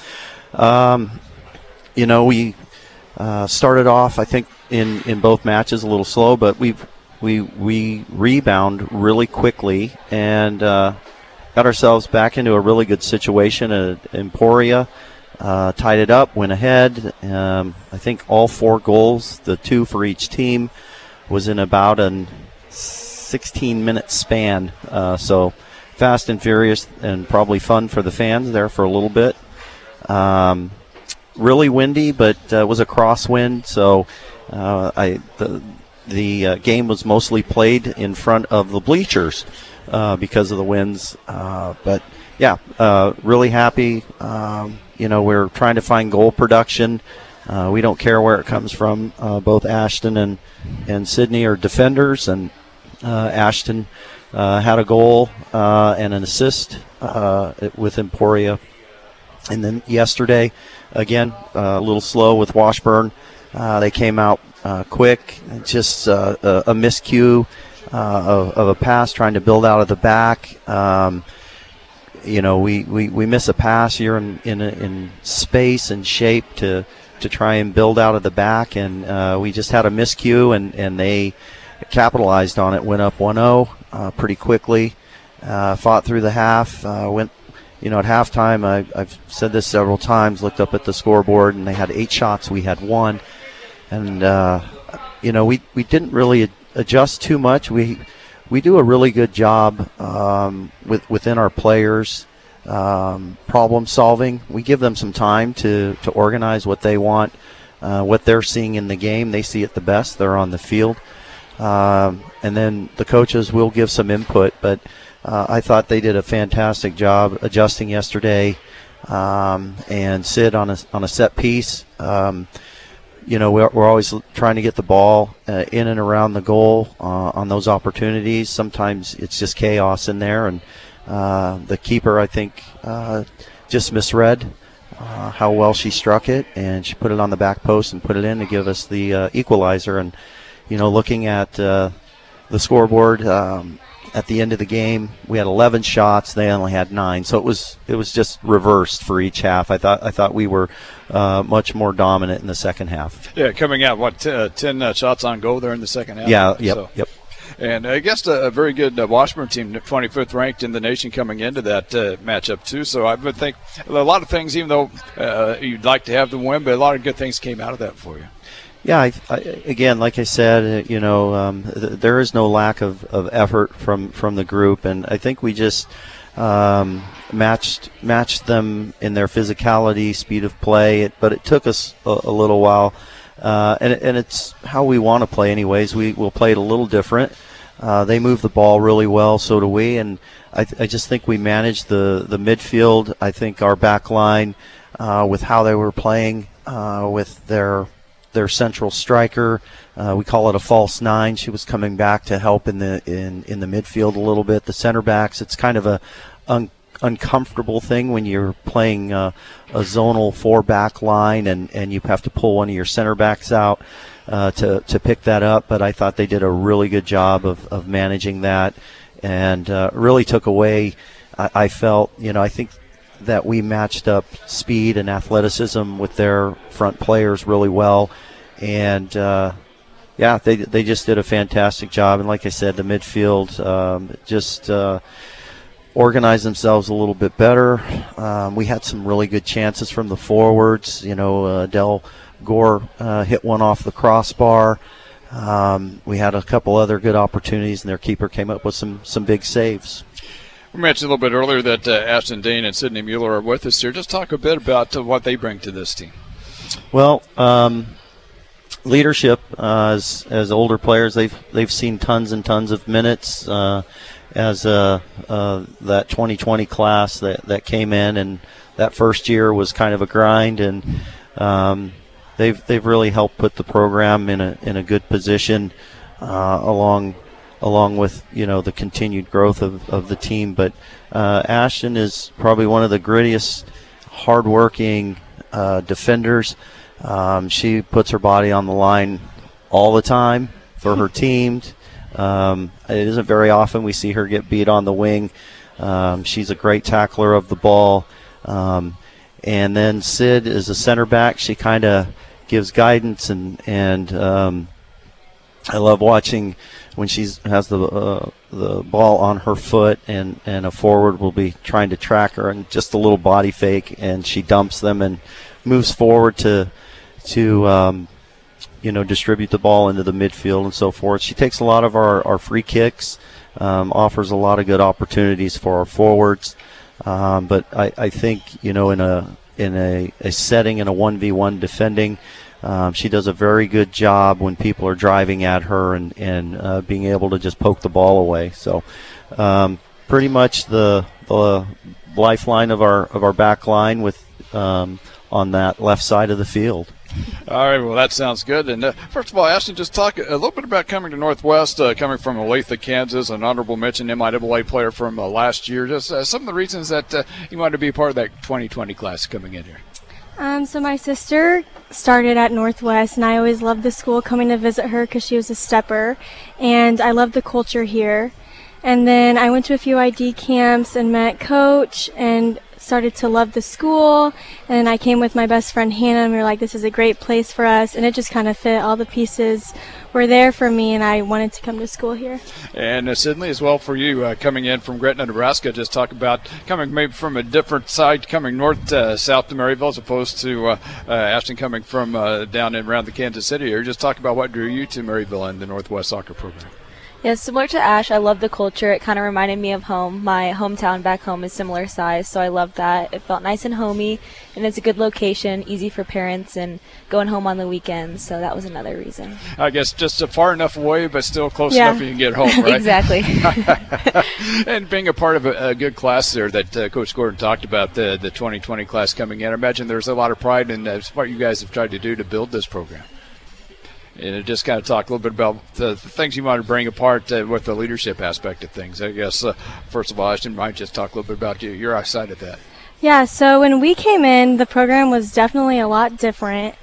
um, you know, we uh, started off, I think, in, in both matches a little slow, but we've we we rebound really quickly and uh, got ourselves back into a really good situation at Emporia. Uh, tied it up, went ahead. Um, I think all four goals, the two for each team, was in about a sixteen-minute span. Uh, so fast and furious and probably fun for the fans there for a little bit. Um, really windy, but uh, it was a crosswind, so uh, I the the uh, game was mostly played in front of the bleachers uh, because of the winds. Uh, but yeah, uh, really happy. Um, you know, we're trying to find goal production. Uh, we don't care where it comes from. Uh, both Ashton and and Sydney are defenders, and uh, Ashton uh, had a goal uh, and an assist uh, with Emporia. And then yesterday, again, uh, a little slow with Washburn. Uh, they came out uh, quick, just uh, a, a miscue uh, of, of a pass trying to build out of the back. Um, you know, we, we, we miss a pass here in in, in space and shape to to try and build out of the back, and uh, we just had a miscue, and, and they capitalized on it, went up one oh uh, pretty quickly, uh, fought through the half, uh, went, you know, at halftime, I, I've said this several times, looked up at the scoreboard, and they had eight shots, we had one, and, uh, you know, we, we didn't really adjust too much. We we do a really good job um, with within our players, Um, problem solving. We give them some time to, to organize what they want, uh, what they're seeing in the game. They see it the best. They're on the field. Um, and then the coaches will give some input, but uh, I thought they did a fantastic job adjusting yesterday. Um, and Sid on a, on a set piece. Um, you know, we're, we're always trying to get the ball uh, in and around the goal uh, on those opportunities. Sometimes it's just chaos in there, and Uh, the keeper, I think, uh, just misread uh, how well she struck it, and she put it on the back post and put it in to give us the uh, equalizer. And, you know, looking at uh, the scoreboard um, at the end of the game, we had eleven shots. They only had nine, so it was it was just reversed for each half. I thought I thought we were uh, much more dominant in the second half. Yeah, coming out what t- uh, ten uh, shots on goal there in the second half. Yeah. Yep. So. Yep. And against a, a very good uh, Washburn team, twenty-fifth ranked in the nation coming into that uh, matchup too. So I would think a lot of things, even though uh, you'd like to have the win, but a lot of good things came out of that for you. Yeah, I, I, again, like I said, you know, um, th- there is no lack of, of effort from, from the group, and I think we just um, matched matched them in their physicality, speed of play, it, but it took us a, a little while. Uh, and, and it's how we want to play anyways. We will play it a little different. Uh, they move the ball really well, so do we. And I, th- I just think we managed the, the midfield. I think our back line, uh, with how they were playing, uh, with their their central striker, uh, we call it a false nine. She was coming back to help in the in, in the midfield a little bit. The center backs, it's kind of a un- uncomfortable thing when you're playing uh, a zonal four-back line and, and you have to pull one of your center backs out uh, to, to pick that up. But I thought they did a really good job of, of managing that, and uh, really took away, I, I felt, you know, I think that we matched up speed and athleticism with their front players really well. And, uh, yeah, they they just did a fantastic job. And like I said, the midfield um, just uh, – organize themselves a little bit better. Um, we had some really good chances from the forwards. You know, uh, Del Gore uh, hit one off the crossbar. Um, we had a couple other good opportunities, and their keeper came up with some some big saves. We mentioned a little bit earlier that uh, Ashton Dane and Sydney Mueller are with us here. Just talk a bit about uh, what they bring to this team. Well, um, leadership uh, as as older players, they've they've seen tons and tons of minutes. Uh, as uh, uh, that twenty twenty class that, that came in, and that first year was kind of a grind, and um, they've they've really helped put the program in a in a good position uh, along along with, you know, the continued growth of, of the team. But uh, Ashton is probably one of the grittiest, hardworking uh, defenders. Um, she puts her body on the line all the time for her team. Um, it isn't very often we see her get beat on the wing. Um, she's a great tackler of the ball. Um, and then Sid is a center back. She kind of gives guidance, and and um, I love watching when she has the uh, the ball on her foot, and, and a forward will be trying to track her, and just a little body fake, and she dumps them and moves forward to to. Um, you know, distribute the ball into the midfield and so forth. She takes a lot of our, our free kicks, um, offers a lot of good opportunities for our forwards. Um, but I, I think, you know, in a in a, a setting in a one v one defending, Um, she does a very good job when people are driving at her and, and uh, being able to just poke the ball away. So um, pretty much the the lifeline of our of our back line with um, on that left side of the field. All right, well, that sounds good. And uh, first of all, Ashton, just talk a little bit about coming to Northwest, uh, coming from Olathe, Kansas, an honorable mention M I A A player from uh, last year. Just uh, some of the reasons that uh, you wanted to be a part of that twenty twenty class coming in here. Um, so my sister started at Northwest, and I always loved the school, coming to visit her because she was a stepper, and I loved the culture here. And then I went to a few I D camps and met Coach and started to love the school, and I came with my best friend Hannah, and we were like, this is a great place for us, and it just kind of fit. All the pieces were there for me, and I wanted to come to school here. And uh, Sydney, as well for you, uh, coming in from Gretna, Nebraska, just talk about coming maybe from a different side, coming north to south to Maryville, as opposed to uh, uh, Ashton coming from uh, down and around the Kansas City area. Just talk about what drew you to Maryville and the Northwest soccer program. Yeah, similar to Ash, I love the culture. It kind of reminded me of home. My hometown back home is similar size, so I loved that. It felt nice and homey, and it's a good location, easy for parents, and going home on the weekends, so that was another reason. I guess just uh, far enough away, but still close yeah. enough you can get home, right? Exactly. And being a part of a, a good class there that uh, Coach Gordon talked about, the, the twenty twenty class coming in, I imagine there's a lot of pride in uh, what you guys have tried to do to build this program. And just kind of talk a little bit about the, the things you want to bring apart uh, with the leadership aspect of things. I guess, uh, first of all, Ashton might just talk a little bit about you, your side of that. Yeah, so when we came in, the program was definitely a lot different.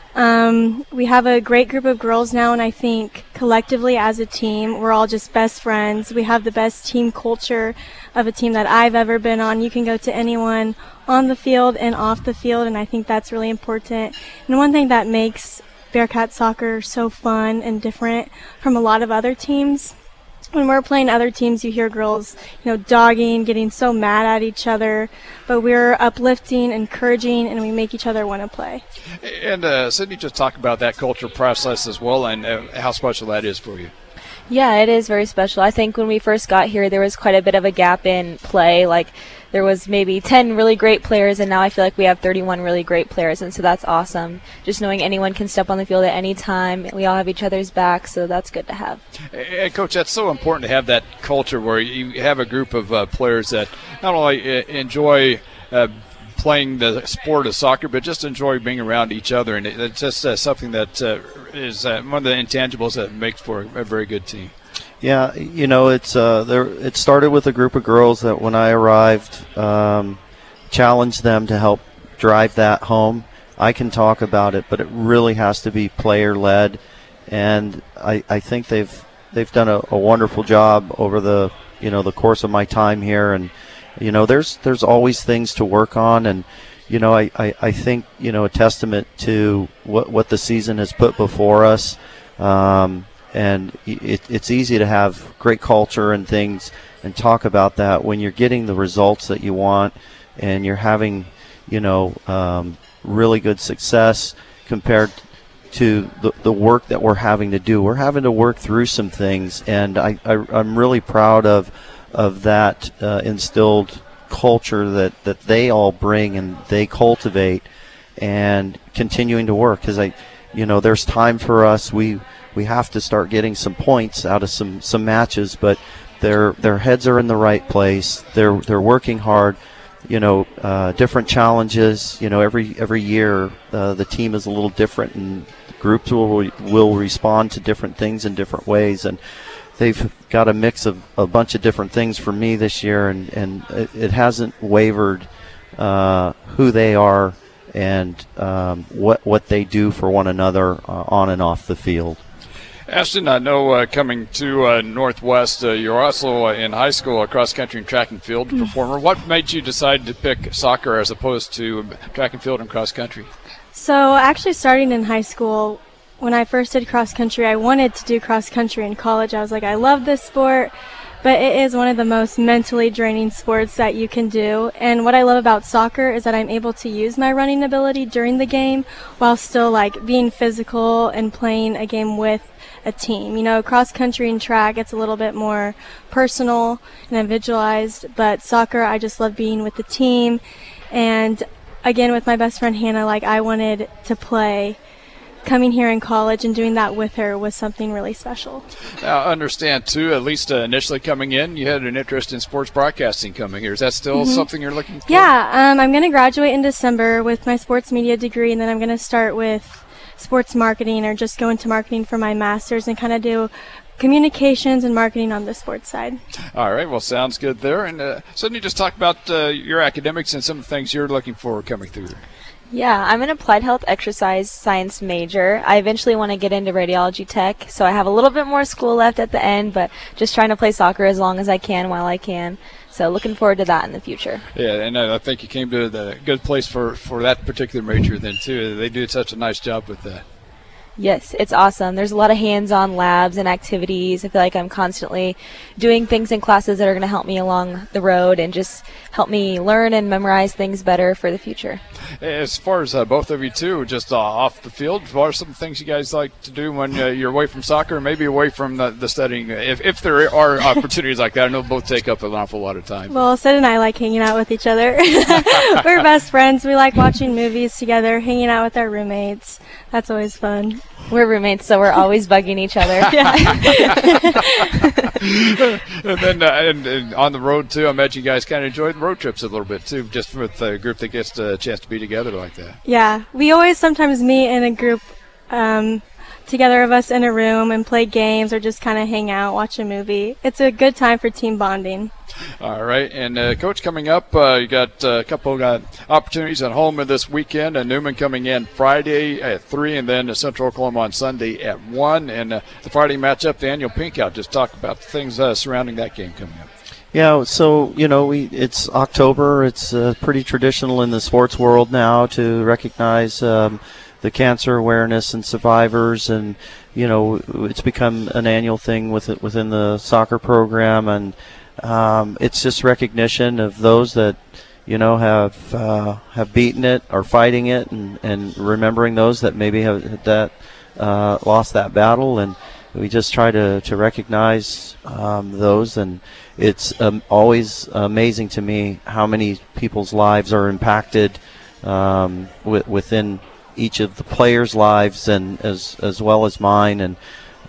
Um, we have a great group of girls now, and I think collectively as a team, we're all just best friends. We have the best team culture of a team that I've ever been on. You can go to anyone on the field and off the field, and I think that's really important. And one thing that makes Bearcat soccer so fun and different from a lot of other teams. When we're playing other teams, you hear girls, you know, dogging, getting so mad at each other, but we're uplifting, encouraging, and we make each other want to play. And uh, Sydney, just talk about that culture process as well, and uh, how special that is for you. Yeah, it is very special. I think when we first got here, there was quite a bit of a gap in play. Like, there was maybe ten really great players, and now I feel like we have thirty-one really great players, and so that's awesome. Just knowing anyone can step on the field at any time. We all have each other's back, so that's good to have. And, Coach, that's so important to have that culture where you have a group of uh, players that not only uh, enjoy uh, playing the sport of soccer, but just enjoy being around each other, and it's just uh, something that uh, is uh, one of the intangibles that makes for a very good team. Yeah, you know, it's uh, there. It started with a group of girls that when I arrived, um, challenged them to help drive that home. I can talk about it, but it really has to be player-led, and I, I think they've they've done a, a wonderful job over the you know the course of my time here. And you know, there's there's always things to work on, and you know, I, I, I think you know a testament to what what the season has put before us. Um, And it, it's easy to have great culture and things and talk about that when you're getting the results that you want and you're having, you know, um, really good success compared to the, the work that we're having to do. We're having to work through some things, and I, I, I'm really proud of of that uh, instilled culture that, that they all bring and they cultivate and continuing to work. Because I, you know, there's time for us. We we have to start getting some points out of some, some matches, but their their heads are in the right place. They're they're working hard. You know, uh, different challenges. You know, every every year uh, the team is a little different, and groups will will respond to different things in different ways. And they've got a mix of a bunch of different things for me this year, and and it, it hasn't wavered uh, who they are and um, what what they do for one another uh, on and off the field. Ashton, I know uh, coming to uh, Northwest, uh, you're also uh, in high school a cross-country and track and field mm. performer. What made you decide to pick soccer as opposed to track and field and cross-country? So actually starting in high school, when I first did cross-country, I wanted to do cross-country in college. I was like, I love this sport, but it is one of the most mentally draining sports that you can do. And what I love about soccer is that I'm able to use my running ability during the game while still like being physical and playing a game with a team. You know, cross country and track, it's a little bit more personal and individualized, but soccer, I just love being with the team. And again, with my best friend Hannah, like I wanted to play coming here in college and doing that with her was something really special. Now, I understand, too, at least uh, initially coming in, you had an interest in sports broadcasting coming here. Is that still mm-hmm. something you're looking for? Yeah, um, I'm going to graduate in December with my sports media degree, and then I'm going to start with sports marketing or just go into marketing for my master's and kind of do communications and marketing on the sports side. All right, well, sounds good there. And uh, Sydney, just talk about uh, your academics and some of the things you're looking for coming through there. Yeah, I'm an applied health exercise science major. I eventually want to get into radiology tech, so I have a little bit more school left at the end, but just trying to play soccer as long as I can while I can. So looking forward to that in the future. Yeah, and I think you came to the good place for, for that particular major then, too. They do such a nice job with that. Yes, it's awesome. There's a lot of hands-on labs and activities. I feel like I'm constantly doing things in classes that are going to help me along the road and just help me learn and memorize things better for the future. As far as uh, both of you, too, just uh, off the field, what are some things you guys like to do when uh, you're away from soccer, maybe away from the, the studying, if, if there are opportunities like that? I know both take up an awful lot of time. Well, Sid and I like hanging out with each other. We're best friends. We like watching movies together, hanging out with our roommates. That's always fun. We're roommates, so we're always bugging each other. and then uh, and, and on the road, too, I imagine you guys kind of enjoy the road trips a little bit, too, just with a group that gets a chance to be together like that. Yeah, we always sometimes meet in a group um, together of us in a room and play games or just kind of hang out, watch a movie. It's a good time for team bonding. All right, and uh, Coach, coming up, uh, you got uh, a couple of opportunities at home this weekend. And Newman coming in Friday at three, and then Central Oklahoma on Sunday at one. And uh, the Friday matchup, the annual Pink Out. Just talk about the things uh, surrounding that game coming up. Yeah, so, you know, we it's October. It's uh, pretty traditional in the sports world now to recognize um, the cancer awareness and survivors, and, you know, it's become an annual thing with it, within the soccer program, and um, it's just recognition of those that, you know, have uh, have beaten it or fighting it, and, and remembering those that maybe have that uh, lost that battle, and we just try to, to recognize um, those, and it's um, always amazing to me how many people's lives are impacted um, w- within each of the players' lives, and as as well as mine, and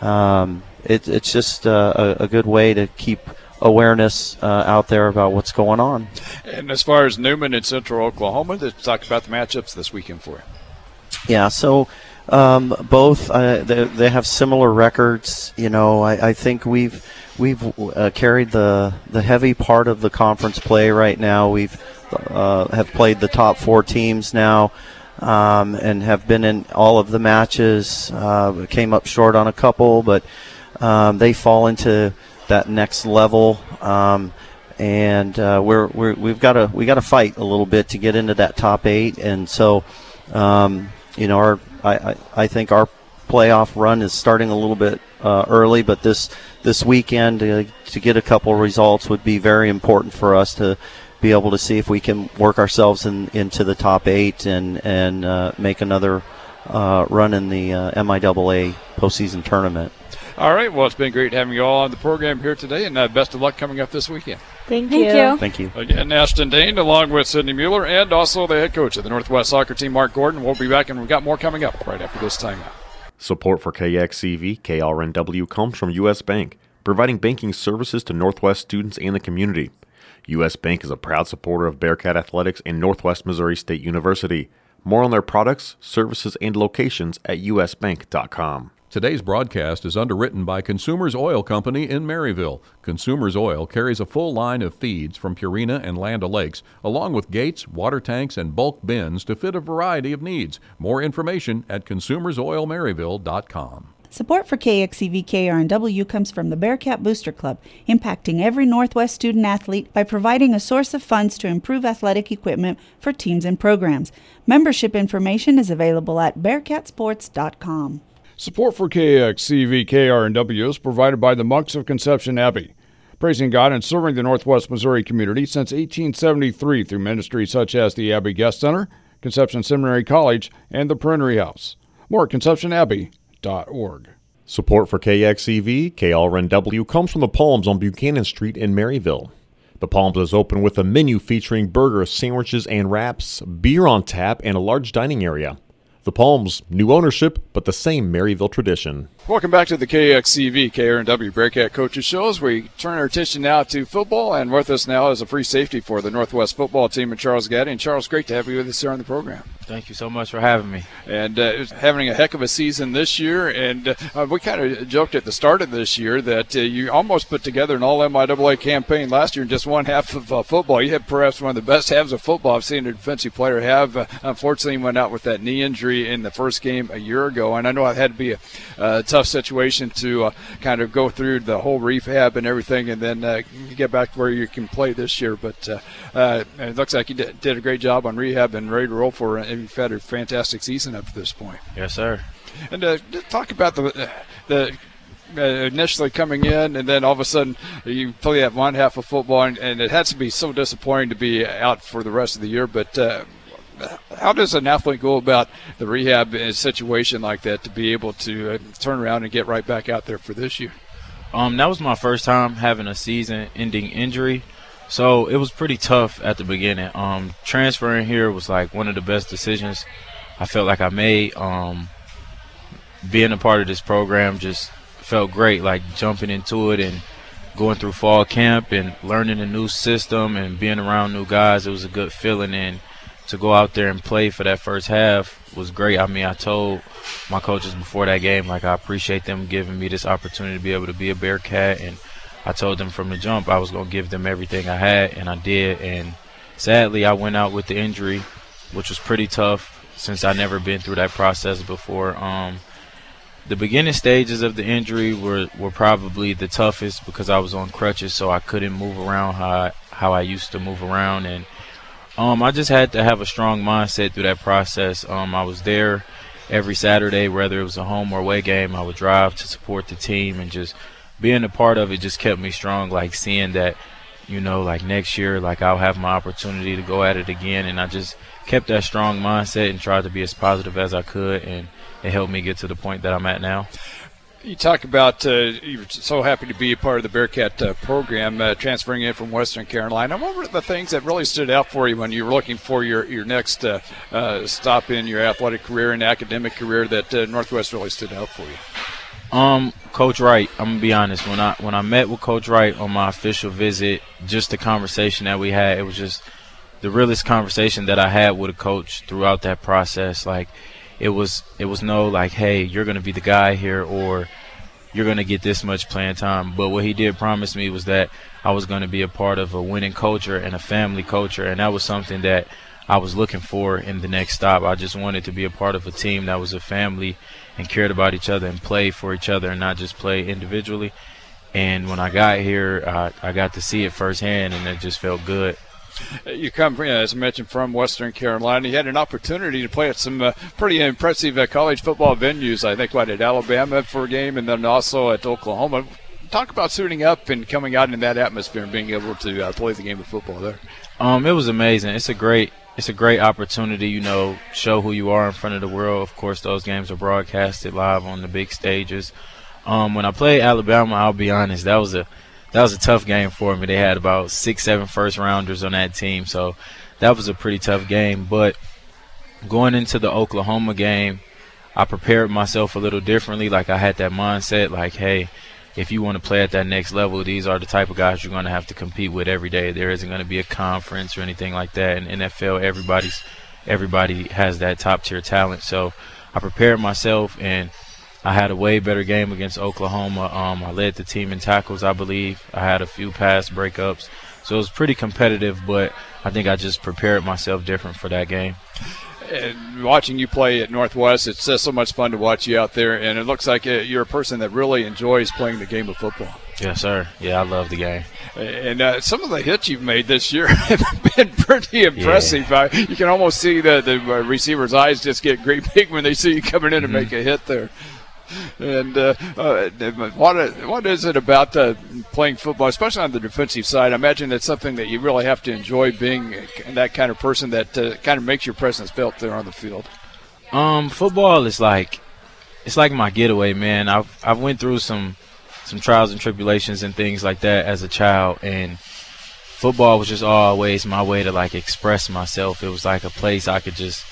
um, it, it's just uh, a, a good way to keep awareness uh, out there about what's going on. And as far as Newman and Central Oklahoma, let's talk about the matchups this weekend for you. Yeah, so um, both uh, they, they have similar records. You know, I, I think we've we've uh, carried the the heavy part of the conference play right now. We've uh, have played the top four teams now. Um, and have been in all of the matches. Uh, came up short on a couple, but um, they fall into that next level, um, and uh, we're, we're we've got to we got to fight a little bit to get into that top eight. And so, um, you know, our I, I, I think our playoff run is starting a little bit uh, early, but this this weekend uh, to get a couple results would be very important for us to be able to see if we can work ourselves in, into the top eight and and uh, make another uh, run in the uh, M I A A postseason tournament. All right. Well, it's been great having you all on the program here today, and uh, best of luck coming up this weekend. Thank, Thank you. you. Thank you. Again, Ashton Dane, along with Sydney Mueller, and also the head coach of the Northwest Soccer Team, Mark Gordon. We'll be back, and we've got more coming up right after this timeout. Support for K X C V, K R N W comes from U S Bank, providing banking services to Northwest students and the community. U S Bank is a proud supporter of Bearcat Athletics and Northwest Missouri State University. More on their products, services, and locations at u s bank dot com. Today's broadcast is underwritten by Consumers Oil Company in Maryville. Consumers Oil carries a full line of feeds from Purina and Land O'Lakes, along with gates, water tanks, and bulk bins to fit a variety of needs. More information at consumers oil maryville dot com. Support for K X C V K R N W comes from the Bearcat Booster Club, impacting every Northwest student athlete by providing a source of funds to improve athletic equipment for teams and programs. Membership information is available at bearcat sports dot com. Support for K X C V K R N W is provided by the Monks of Conception Abbey, praising God and serving the Northwest Missouri community since eighteen seventy-three through ministries such as the Abbey Guest Center, Conception Seminary College, and the Prinnery House. More at conception abbey dot org. Support for K X C V, K R N W comes from the Palms on Buchanan Street in Maryville. The Palms is open with a menu featuring burgers, sandwiches, and wraps, beer on tap, and a large dining area. The Palms, new ownership, but the same Maryville tradition. Welcome back to the K X C V K R N W Bearcat Coaches Show as we turn our attention now to football. And with us now is a free safety for the Northwest football team, and Charles Gaddy. And Charles, great to have you with us here on the program. Thank you so much for having me. And uh, having a heck of a season this year. And uh, we kind of joked at the start of this year that uh, you almost put together an all M I A A campaign last year in just one half of uh, football. You had perhaps one of the best halves of football I've seen a defensive player have. Uh, unfortunately, he went out with that knee injury in the first game a year ago. And I know it had to be a, a tough situation to uh, kind of go through the whole rehab and everything and then uh, get back to where you can play this year. But uh, uh, it looks like you did, did a great job on rehab and ready to roll for it. And you've had a fantastic season up to this point. Yes, sir. And uh, just talk about the the uh, initially coming in, and then all of a sudden you play that one half of football, and, and it has to be so disappointing to be out for the rest of the year. But uh, how does an athlete go about the rehab in a situation like that to be able to uh, turn around and get right back out there for this year? Um, that was my first time having a season-ending injury, so it was pretty tough at the beginning. Um, transferring here was like one of the best decisions I felt like I made. Um, being a part of this program just felt great, like jumping into it and going through fall camp and learning a new system and being around new guys. It was a good feeling, and to go out there and play for that first half was great. I mean, I told my coaches before that game, like, I appreciate them giving me this opportunity to be able to be a Bearcat, and I told them from the jump I was going to give them everything I had, and I did. And sadly, I went out with the injury, which was pretty tough since I never been through that process before. Um, the beginning stages of the injury were, were probably the toughest because I was on crutches, so I couldn't move around how I, how I used to move around. And Um, I just had to have a strong mindset through that process. Um, I was there every Saturday, whether it was a home or away game. I would drive to support the team, and just being a part of it just kept me strong, like seeing that, you know, like next year, like I'll have my opportunity to go at it again. And I just kept that strong mindset and tried to be as positive as I could, and it helped me get to the point that I'm at now. You talk about uh, you're so happy to be a part of the Bearcat uh, program, uh, transferring in from Western Carolina. What were the things that really stood out for you when you were looking for your, your next uh, uh, stop in your athletic career and academic career that uh, Northwest really stood out for you? Um, Coach Wright, I'm gonna be honest. When I when I met with Coach Wright on my official visit, just the conversation that we had, it was just the realest conversation that I had with a coach throughout that process. Like, It was it was no like, hey, you're going to be the guy here, or you're going to get this much playing time. But what he did promise me was that I was going to be a part of a winning culture and a family culture, and that was something that I was looking for in the next stop. I just wanted to be a part of a team that was a family and cared about each other and played for each other and not just play individually. And when I got here, uh, I got to see it firsthand, and it just felt good. You come, as I mentioned, from Western Carolina. You had an opportunity to play at some uh, pretty impressive uh, college football venues. I think, what, at Alabama for a game, and then also at Oklahoma. Talk about suiting up and coming out in that atmosphere and being able to uh, play the game of football there. Um, it was amazing. It's a great, it's a great opportunity. You know, show who you are in front of the world. Of course, those games are broadcasted live on the big stages. Um, when I played Alabama, I'll be honest, that was a That was a tough game for me. They had about six, seven first-rounders on that team, so that was a pretty tough game. But going into the Oklahoma game, I prepared myself a little differently. Like, I had that mindset, like, hey, if you want to play at that next level, these are the type of guys you're going to have to compete with every day. There isn't going to be a conference or anything like that. In N F L, everybody's everybody has that top-tier talent. So I prepared myself, and I had a way better game against Oklahoma. Um, I led the team in tackles, I believe. I had a few pass breakups. So it was pretty competitive, but I think I just prepared myself different for that game. And watching you play at Northwest, it's just so much fun to watch you out there, and it looks like you're a person that really enjoys playing the game of football. Yes, sir. Yeah, I love the game. And uh, some of the hits you've made this year have been pretty impressive. Yeah. Uh, you can almost see the, the receiver's eyes just get great big when they see you coming in mm-hmm. and make a hit there. And uh, uh, what what is it about uh, playing football, especially on the defensive side? I imagine it's something that you really have to enjoy, being that kind of person that uh, kind of makes your presence felt there on the field. Um, football is like it's like my getaway, man. I've I've went through some some trials and tribulations and things like that as a child, and football was just always my way to like express myself. It was like a place I could just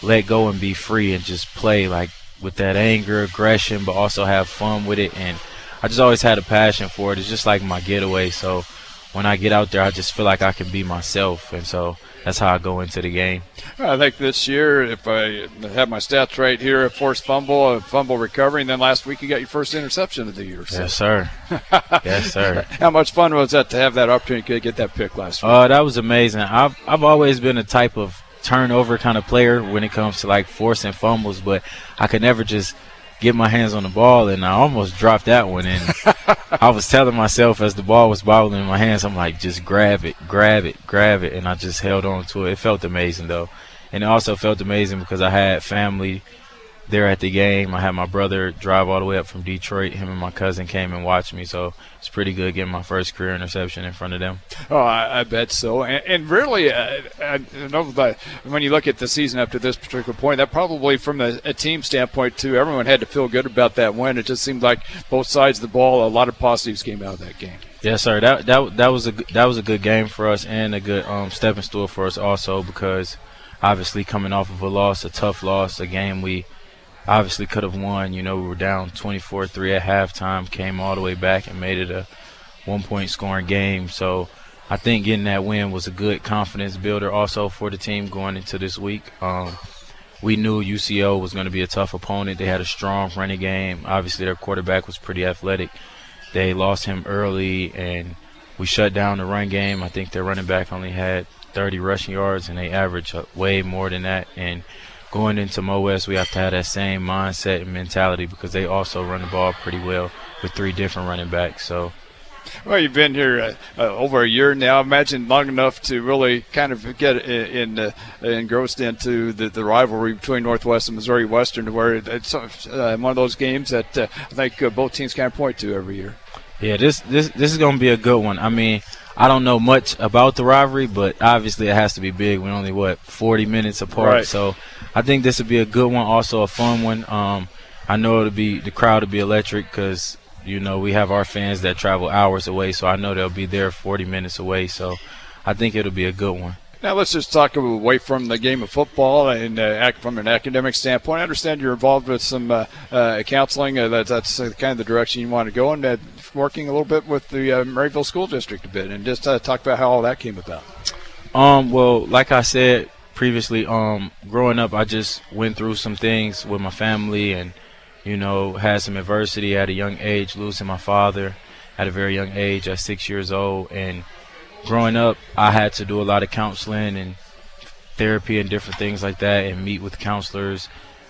let go and be free and just play like with that anger, aggression, but also have fun with it. And I just always had a passion for it. It's just like my getaway. So when I get out there, I just feel like I can be myself. And so that's how I go into the game. I think this year, if I have my stats right here, a forced fumble, a fumble recovery, and then last week you got your first interception of the year. So. Yes, sir. Yes, sir. How much fun was that to have that opportunity to get that pick last week? Oh, uh, that was amazing. I've I've always been a type of turnover kind of player when it comes to like forcing fumbles, but I could never just get my hands on the ball, and I almost dropped that one. And I was telling myself as the ball was bobbling in my hands, I'm like, just grab it, grab it, grab it, and I just held on to it. It felt amazing, though. And it also felt amazing because I had family there at the game. I had my brother drive all the way up from Detroit. Him and my cousin came and watched me, so it's pretty good getting my first career interception in front of them. Oh, I, I bet so. And, and really, uh, I know that when you look at the season up to this particular point, that probably from a, a team standpoint, too, everyone had to feel good about that win. It just seemed like both sides of the ball, a lot of positives came out of that game. Yes, sir. That that that was a that was a good game for us and a good um, stepping stool for us also, because obviously coming off of a loss, a tough loss, a game we obviously could have won. You know, we were down twenty-four three at halftime, came all the way back and made it a one-point scoring game. So I think getting that win was a good confidence builder also for the team going into this week. Um, we knew U C O was going to be a tough opponent. They had a strong running game. Obviously, their quarterback was pretty athletic. They lost him early, and we shut down the run game. I think their running back only had thirty rushing yards, and they averaged way more than that. And going into Mo West, we have to have that same mindset and mentality because they also run the ball pretty well with three different running backs. So, well, you've been here uh, uh, over a year now. I imagine long enough to really kind of get in, in, uh, engrossed into the, the rivalry between Northwest and Missouri Western, where it's uh, one of those games that uh, I think uh, both teams kind of point to every year. Yeah, this this this is going to be a good one. I mean, I don't know much about the rivalry, but obviously it has to be big. We're only, what, forty minutes apart. Right. So I think this will be a good one, also a fun one. Um, I know it'll be the crowd will be electric because, you know, we have our fans that travel hours away, so I know they'll be there forty minutes away. So I think it'll be a good one. Now let's just talk away from the game of football and uh, from an academic standpoint. I understand you're involved with some uh, uh, counseling. Uh, that, that's uh, kind of the direction you want to go, and uh, working a little bit with the uh, Maryville School District a bit, and just uh, talk about how all that came about. Um, well, like I said previously, um, growing up, I just went through some things with my family, and you know, had some adversity at a young age, losing my father at a very young age, at six years old, and growing up, I had to do a lot of counseling and therapy and different things like that, and meet with counselors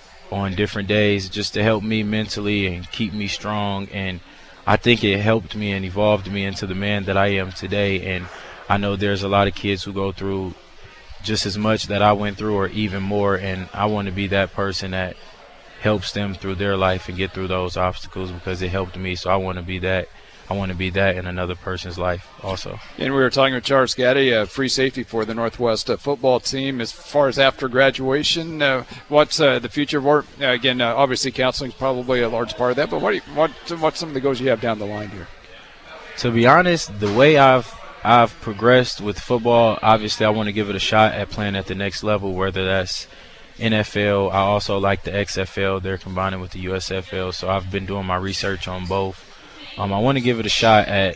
on different days just to help me mentally and keep me strong. And I think it helped me and evolved me into the man that I am today. And I know there's a lot of kids who go through just as much that I went through or even more, and I want to be that person that helps them through their life and get through those obstacles because it helped me. So I want to be that. I want to be that in another person's life also. And we were talking with Charles Gaddy, uh, free safety for the Northwest uh, football team. As far as after graduation, uh, what's uh, the future of work? Uh, again, uh, obviously counseling is probably a large part of that, but what, do you, what what's some of the goals you have down the line here? To be honest, the way I've I've progressed with football, obviously I want to give it a shot at playing at the next level, whether that's N F L. I also like the X F L. They're combining with the U S F L, so I've been doing my research on both. Um, I want to give it a shot at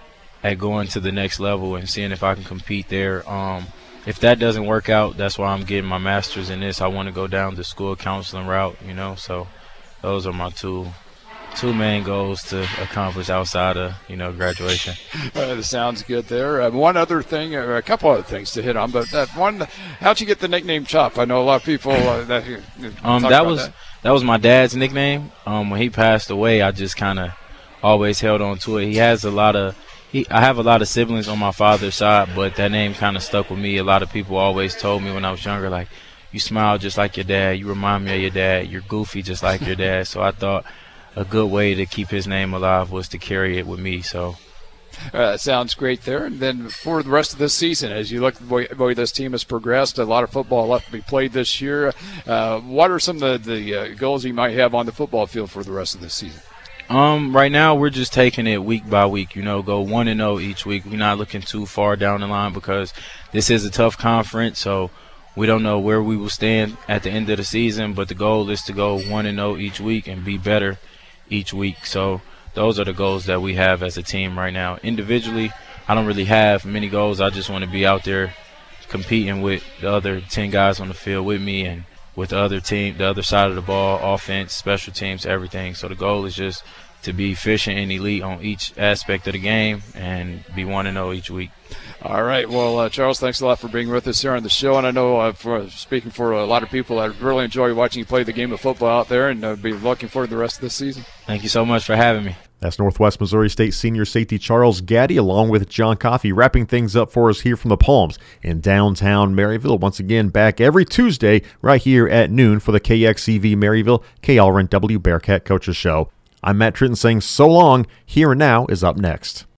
at going to the next level and seeing if I can compete there. Um, if that doesn't work out, that's why I'm getting my master's in this. I want to go down the school counseling route, you know. So those are my two two main goals to accomplish outside of, you know, graduation. Uh, that sounds good there. Uh, one other thing, or a couple other things to hit on, but that one, how'd you get the nickname Chop? I know a lot of people uh, that um that was that. that was my dad's nickname. Um, when he passed away, I just kind of always held on to it. He has a lot of he, I have a lot of siblings on my father's side, but that name kind of stuck with me. A lot of people always told me when I was younger, like, you smile just like your dad, you remind me of your dad, you're goofy just like your dad. So I thought a good way to keep his name alive was to carry it with me. So uh, sounds great there. And then for the rest of this season, as you look at the way, way this team has progressed, a lot of football left to be played this year. Uh, what are some of the, the uh, goals you might have on the football field for the rest of this season? Um, right now we're just taking it week by week, you know, go one and zero each week. We're not looking too far down the line because this is a tough conference. So We don't know where we will stand at the end of the season, but the goal is to go one and oh each week and be better each week. So those are the goals that we have as a team right now. Individually, I don't really have many goals. I just want to be out there competing with the other ten guys on the field with me and with the other team, the other side of the ball, offense, special teams, everything. So the goal is just to be efficient and elite on each aspect of the game and be one and oh each week. All right. Well, uh, Charles, thanks a lot for being with us here on the show. And I know, uh, for speaking for a lot of people, I really enjoy watching you play the game of football out there, and uh, be looking forward to the rest of this season. Thank you so much for having me. That's Northwest Missouri State senior safety Charles Gaddy, along with John Coffey, wrapping things up for us here from the Palms in downtown Maryville. Once again, back every Tuesday right here at noon for the K X C V Maryville K R N W Bearcat Coaches Show. I'm Matt Tritton saying so long. Here and Now is up next.